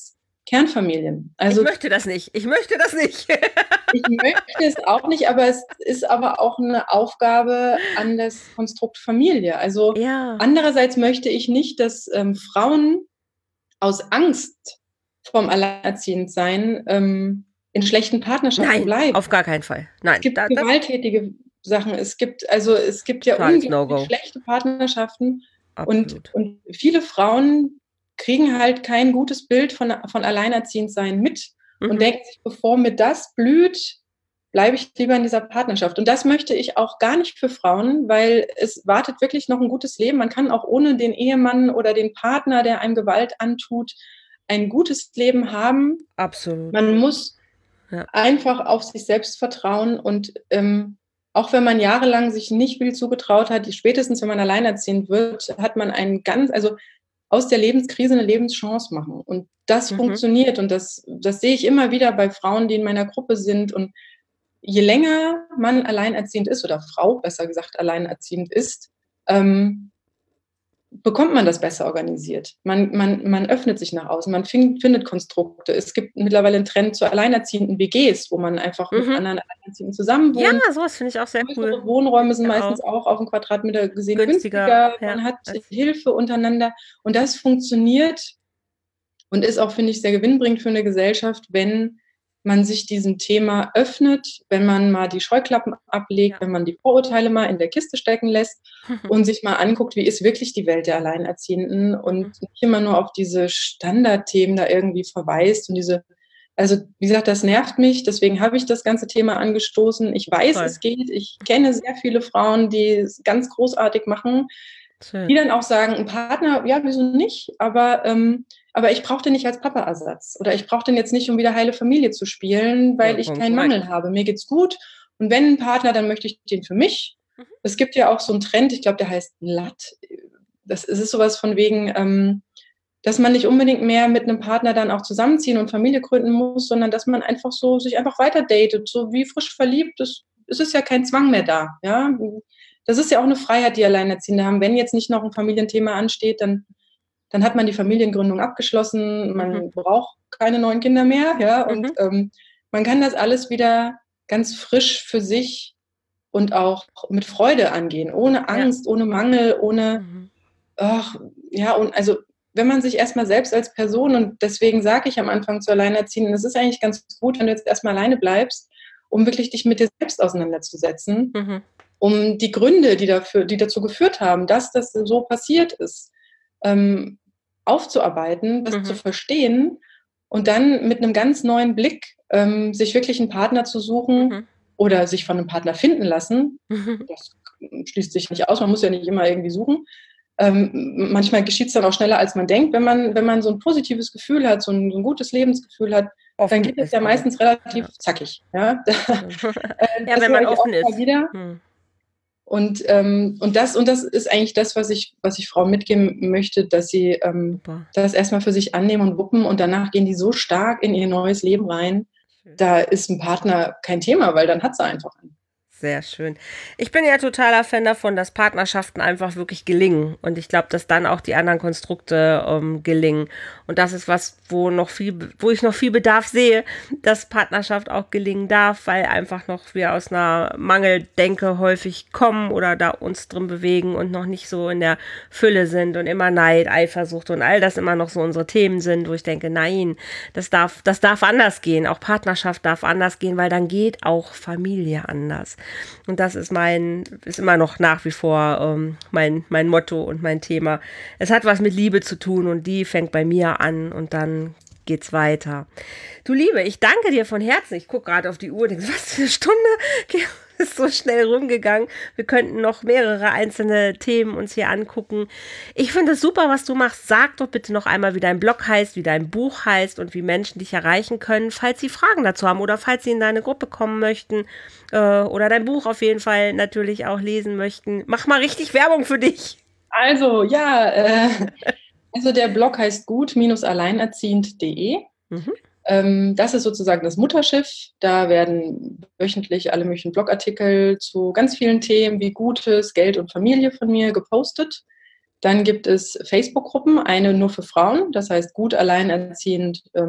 Kernfamilien. Ich Also möchte das nicht. Ich möchte das nicht. ich möchte es auch nicht, aber es ist aber auch eine Aufgabe an das Konstrukt Familie. Also Ja. andererseits möchte ich nicht, dass ähm, Frauen aus Angst vorm Alleinerziehendsein ähm, in schlechten Partnerschaften Nein, bleiben. auf gar keinen Fall. Es Nein, gibt da, das gewalttätige Sachen. Es gibt also es gibt ja totales unglaublich No-Go. schlechte Partnerschaften und, Absolut. und viele Frauen kriegen halt kein gutes Bild von, von Alleinerziehendsein mit und Mhm. denken sich, bevor mir das blüht, bleibe ich lieber in dieser Partnerschaft. Und das möchte ich auch gar nicht für Frauen, weil es wartet wirklich noch ein gutes Leben. Man kann auch ohne den Ehemann oder den Partner, der einem Gewalt antut, ein gutes Leben haben. Absolut. Man muss Ja. einfach auf sich selbst vertrauen und ähm, auch wenn man jahrelang sich nicht viel zugetraut hat, spätestens wenn man alleinerziehend wird, hat man einen ganz, also aus der Lebenskrise eine Lebenschance machen. Und das Mhm. funktioniert und das, das sehe ich immer wieder bei Frauen, die in meiner Gruppe sind. Und je länger man alleinerziehend ist oder Frau, besser gesagt, alleinerziehend ist, ähm, bekommt man das besser organisiert. Man, man, man öffnet sich nach außen, man find, findet Konstrukte. Es gibt mittlerweile einen Trend zu alleinerziehenden W Gs, wo man einfach mit Mhm. anderen Alleinerziehenden zusammen Ja, wohnt. sowas finde ich auch sehr Größere cool. Wohnräume sind Ja, meistens auch auch auf den Quadratmeter gesehen günstiger. günstiger. Ja. Man hat als- Hilfe untereinander und das funktioniert und ist auch, finde ich, sehr gewinnbringend für eine Gesellschaft, wenn man sich diesem Thema öffnet, wenn man mal die Scheuklappen ablegt, Ja. wenn man die Vorurteile mal in der Kiste stecken lässt und sich mal anguckt, wie ist wirklich die Welt der Alleinerziehenden und nicht immer nur auf diese Standardthemen da irgendwie verweist und diese, also wie gesagt, das nervt mich, deswegen habe ich das ganze Thema angestoßen. Ich weiß, Toll. es geht. Ich kenne sehr viele Frauen, die es ganz großartig machen, Schön. die dann auch sagen, ein Partner, ja, wieso nicht, aber ähm, aber ich brauche den nicht als Papa-Ersatz oder ich brauche den jetzt nicht, um wieder heile Familie zu spielen, weil ich Vollkommen keinen korrekt. Mangel habe. Mir geht's gut und wenn ein Partner, dann möchte ich den für mich. Mhm. Es gibt ja auch so einen Trend, ich glaube, der heißt L A T. Das es ist sowas von wegen, ähm, dass man nicht unbedingt mehr mit einem Partner dann auch zusammenziehen und Familie gründen muss, sondern dass man einfach so sich einfach weiter datet, so wie frisch verliebt. Das, es ist ja kein Zwang mehr da. Ja, das ist ja auch eine Freiheit, die Alleinerziehende haben. Wenn jetzt nicht noch ein Familienthema ansteht, dann dann hat man die Familiengründung abgeschlossen, man Mhm. braucht keine neuen Kinder mehr, ja, und Mhm. ähm, man kann das alles wieder ganz frisch für sich und auch mit Freude angehen, ohne Angst, ja. ohne Mangel, ohne, Mhm. ach, ja, und also wenn man sich erstmal selbst als Person, und deswegen sage ich am Anfang zu Alleinerziehenden, es ist eigentlich ganz gut, wenn du jetzt erstmal alleine bleibst, um wirklich dich mit dir selbst auseinanderzusetzen, Mhm. um die Gründe, die, dafür, die dazu geführt haben, dass das so passiert ist, ähm, aufzuarbeiten, das Mhm. zu verstehen und dann mit einem ganz neuen Blick ähm, sich wirklich einen Partner zu suchen Mhm. oder sich von einem Partner finden lassen. Mhm. Das schließt sich nicht aus, man muss ja nicht immer irgendwie suchen. Ähm, manchmal geschieht es dann auch schneller, als man denkt. Wenn man, wenn man so ein positives Gefühl hat, so ein, so ein gutes Lebensgefühl hat, Offen dann geht es ist ja auch. meistens relativ Ja. zackig. Ja, Äh, Ja, das wenn höre man ich offen auch mal ist. wieder. Hm. Und, ähm, und, das, und das ist eigentlich das, was ich, was ich Frauen mitgeben möchte, dass sie ähm, Super. das erstmal für sich annehmen und wuppen und danach gehen die so stark in ihr neues Leben rein. Schön. Da ist ein Partner kein Thema, weil dann hat sie einfach einen. Sehr schön. Ich bin ja totaler Fan davon, dass Partnerschaften einfach wirklich gelingen. Und ich glaube, dass dann auch die anderen Konstrukte ähm, gelingen. Und das ist was, wo noch viel, wo ich noch viel Bedarf sehe, dass Partnerschaft auch gelingen darf, weil einfach noch wir aus einer Mangeldenke häufig kommen oder da uns drin bewegen und noch nicht so in der Fülle sind und immer Neid, Eifersucht und all das immer noch so unsere Themen sind, wo ich denke, nein, das darf, das darf anders gehen. Auch Partnerschaft darf anders gehen, weil dann geht auch Familie anders. Und das ist mein, ist immer noch nach wie vor ähm, mein, mein Motto und mein Thema. Es hat was mit Liebe zu tun und die fängt bei mir an und dann geht's weiter. Du Liebe, ich danke dir von Herzen. Ich gucke gerade auf die Uhr und denke, was für eine Stunde ist so schnell rumgegangen. Wir könnten noch mehrere einzelne Themen uns hier angucken. Ich finde es super, was du machst. Sag doch bitte noch einmal, wie dein Blog heißt, wie dein Buch heißt und wie Menschen dich erreichen können, falls sie Fragen dazu haben oder falls sie in deine Gruppe kommen möchten äh, oder dein Buch auf jeden Fall natürlich auch lesen möchten. Mach mal richtig Werbung für dich. Also, ja, äh, also der Blog heißt gut-alleinerziehend punkt de. Mhm. Ähm, das ist sozusagen das Mutterschiff. Da werden wöchentlich alle möglichen Blogartikel zu ganz vielen Themen wie Gutes, Geld und Familie von mir gepostet. Dann gibt es Facebook-Gruppen, eine nur für Frauen, das heißt gut alleinerziehend ähm,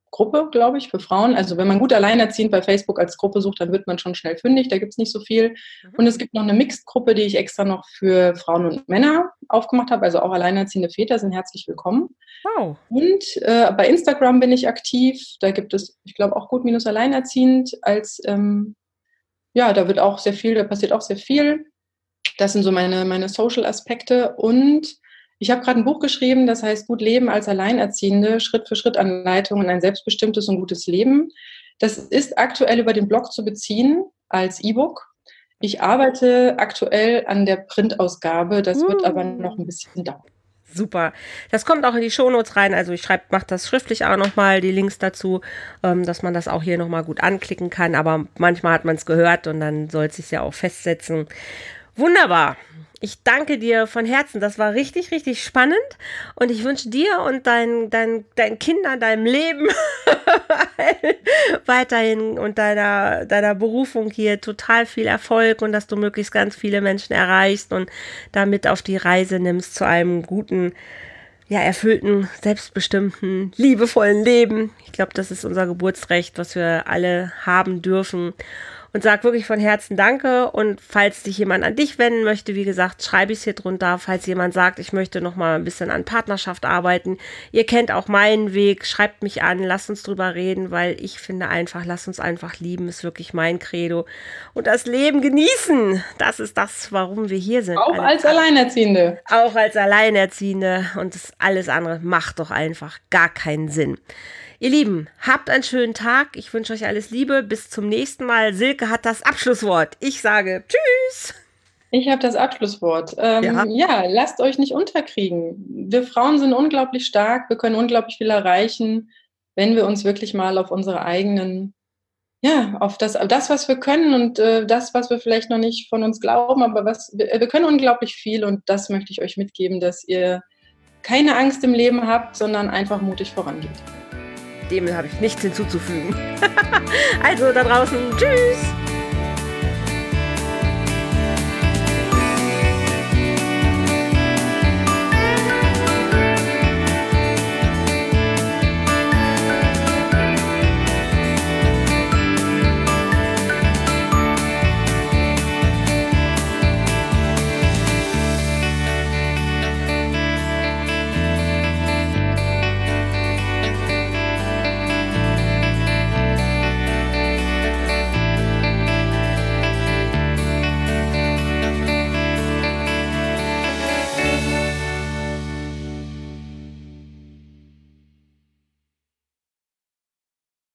Gruppe, glaube ich, für Frauen. Also wenn man gut alleinerziehend bei Facebook als Gruppe sucht, dann wird man schon schnell fündig, da gibt es nicht so viel. Mhm. Und es gibt noch eine Mixed-Gruppe, die ich extra noch für Frauen und Männer aufgemacht habe, also auch alleinerziehende Väter sind herzlich willkommen. Wow. Und äh, bei Instagram bin ich aktiv, da gibt es, ich glaube, auch gut minus alleinerziehend als, ähm, ja, da wird auch sehr viel, da passiert auch sehr viel. Das sind so meine, meine Social-Aspekte und ich habe gerade ein Buch geschrieben, das heißt Gut Leben als Alleinerziehende, Schritt-für-Schritt-Anleitung in ein selbstbestimmtes und gutes Leben. Das ist aktuell über den Blog zu beziehen als E-Book. Ich arbeite aktuell an der Printausgabe, das wird aber noch ein bisschen dauern. Super. Das kommt auch in die Shownotes rein. Also ich schreibe, mache das schriftlich auch nochmal, die Links dazu, ähm, dass man das auch hier nochmal gut anklicken kann. Aber manchmal hat man es gehört und dann soll es sich ja auch festsetzen. Wunderbar. Ich danke dir von Herzen. Das war richtig, richtig spannend. Und ich wünsche dir und deinen dein, dein Kindern, deinem Leben weiterhin und deiner, deiner Berufung hier total viel Erfolg und dass du möglichst ganz viele Menschen erreichst und damit auf die Reise nimmst zu einem guten, ja, erfüllten, selbstbestimmten, liebevollen Leben. Ich glaube, das ist unser Geburtsrecht, was wir alle haben dürfen. Und sag wirklich von Herzen Danke. Und falls sich jemand an dich wenden möchte, wie gesagt, schreibe ich es hier drunter. Falls jemand sagt, ich möchte noch mal ein bisschen an Partnerschaft arbeiten, ihr kennt auch meinen Weg, schreibt mich an, lasst uns drüber reden, weil ich finde einfach, lasst uns einfach lieben, ist wirklich mein Credo. Und das Leben genießen, das ist das, warum wir hier sind. Auch als Alleinerziehende. Auch als Alleinerziehende. Und das alles andere macht doch einfach gar keinen Sinn. Ihr Lieben, habt einen schönen Tag. Ich wünsche euch alles Liebe. Bis zum nächsten Mal. Silke hat das Abschlusswort. Ich sage Tschüss. Ich habe das Abschlusswort. Ähm, ja. ja, lasst euch nicht unterkriegen. Wir Frauen sind unglaublich stark. Wir können unglaublich viel erreichen, wenn wir uns wirklich mal auf unsere eigenen, ja, auf das, das was wir können und äh, das, was wir vielleicht noch nicht von uns glauben, aber was wir, wir können unglaublich viel und das möchte ich euch mitgeben, dass ihr keine Angst im Leben habt, sondern einfach mutig vorangeht. Dem habe ich nichts hinzuzufügen. Also da draußen, tschüss!